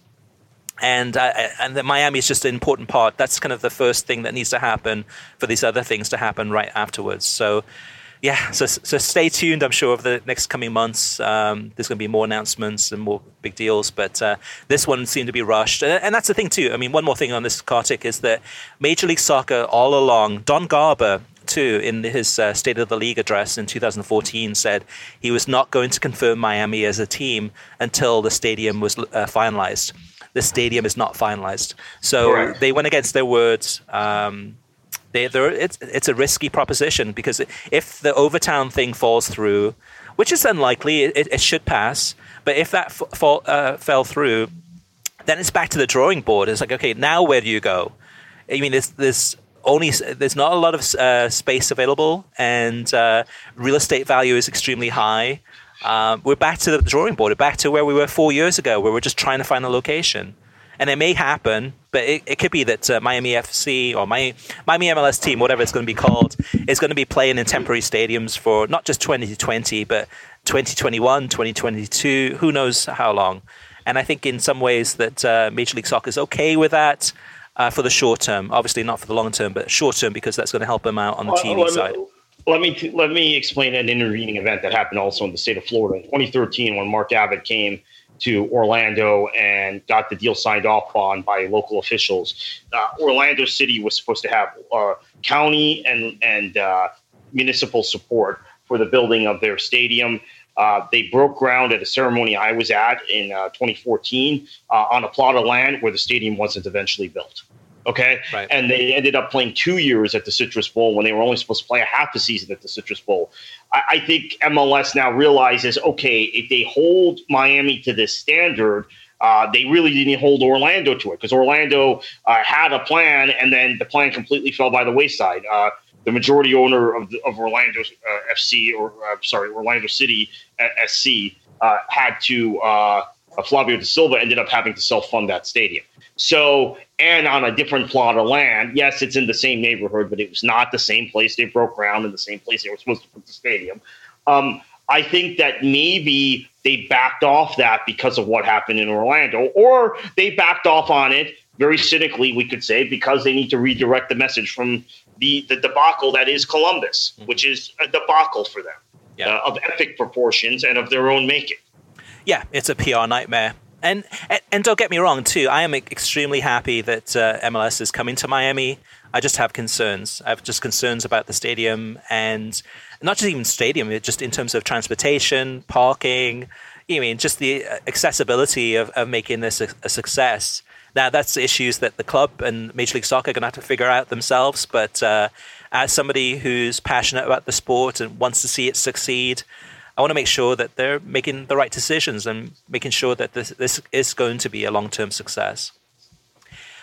And uh, and the Miami is just an important part. That's kind of the first thing that needs to happen for these other things to happen right afterwards. So, yeah. So so stay tuned. I'm sure over the next coming months, um, there's going to be more announcements and more big deals. But uh, this one seemed to be rushed, and, and that's the thing too. I mean, one more thing on this, Kartik, is that Major League Soccer all along, Don Garber too, in his uh, State of the League address in two thousand fourteen, said he was not going to confirm Miami as a team until the stadium was uh, finalized. The stadium is not finalized, so Correct. They went against their words. Um, They, it's, it's a risky proposition, because if the Overtown thing falls through, which is unlikely, it, it should pass. But if that f- fall, uh, fell through, then it's back to the drawing board. It's like, okay, now where do you go? I mean, there's, there's only there's not a lot of uh, space available, and uh, real estate value is extremely high. Um, we're back to the drawing board. We're back to where we were four years ago, where we're just trying to find a location. And it may happen, but it, it could be that uh, Miami F C or Miami, Miami M L S team, whatever it's going to be called, is going to be playing in temporary stadiums for not just twenty twenty, but twenty twenty-one, twenty twenty-two, who knows how long. And I think in some ways that uh, Major League Soccer is okay with that uh, for the short term. Obviously not for the long term, but short term, because that's going to help them out on the T V let side. Me, let me let me explain an intervening event that happened also in the state of Florida in twenty thirteen, when Mark Abbott came to Orlando and got the deal signed off on by local officials. Uh, Orlando City was supposed to have uh, county and and uh, municipal support for the building of their stadium. Uh, they broke ground at a ceremony I was at in uh, twenty fourteen uh, on a plot of land where the stadium wasn't eventually built. Okay. Right. And they ended up playing two years at the Citrus Bowl when they were only supposed to play a half a season at the Citrus Bowl. I, I think M L S now realizes, okay, if they hold Miami to this standard, uh, they really didn't hold Orlando to it, because Orlando uh, had a plan, and then the plan completely fell by the wayside. Uh, the majority owner of, the, of Orlando uh, F C, or uh, sorry, Orlando City S C, uh, had to, uh, Flavio da Silva ended up having to self-fund that stadium. So, and on a different plot of land, yes, it's in the same neighborhood, but it was not the same place they broke ground in the same place they were supposed to put the stadium. Um, I think that maybe they backed off that because of what happened in Orlando, or they backed off on it very cynically, we could say, because they need to redirect the message from the, the debacle that is Columbus, which is a debacle for them, yeah. uh, of epic proportions and of their own making. Yeah, it's a P R nightmare. And, and and don't get me wrong, too. I am extremely happy that uh, M L S is coming to Miami. I just have concerns. I have just concerns about the stadium, and not just even stadium, just in terms of transportation, parking, I mean, just the accessibility of, of making this a, a success. Now, that's issues that the club and Major League Soccer are going to have to figure out themselves. But uh, as somebody who's passionate about the sport and wants to see it succeed, I want to make sure that they're making the right decisions and making sure that this, this is going to be a long-term success.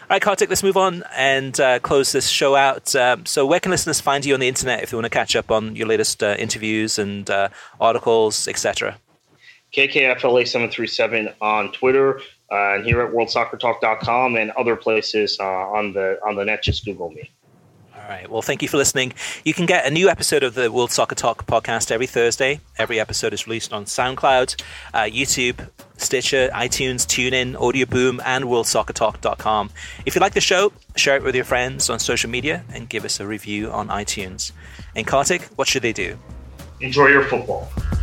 All right, Kartik, let's move on and uh, close this show out. Um, so where can listeners find you on the internet if they want to catch up on your latest uh, interviews and uh, articles, et cetera? K K F L A seven three seven on Twitter, uh, and here at world soccer talk dot com and other places uh, on the on the net. Just Google me. All right. Well, thank you for listening. You can get a new episode of the World Soccer Talk podcast every Thursday. Every episode is released on SoundCloud, uh, YouTube, Stitcher, iTunes, TuneIn, Audio Boom, and world soccer talk dot com. If you like the show, share it with your friends on social media and give us a review on iTunes. And Kartik, what should they do? Enjoy your football.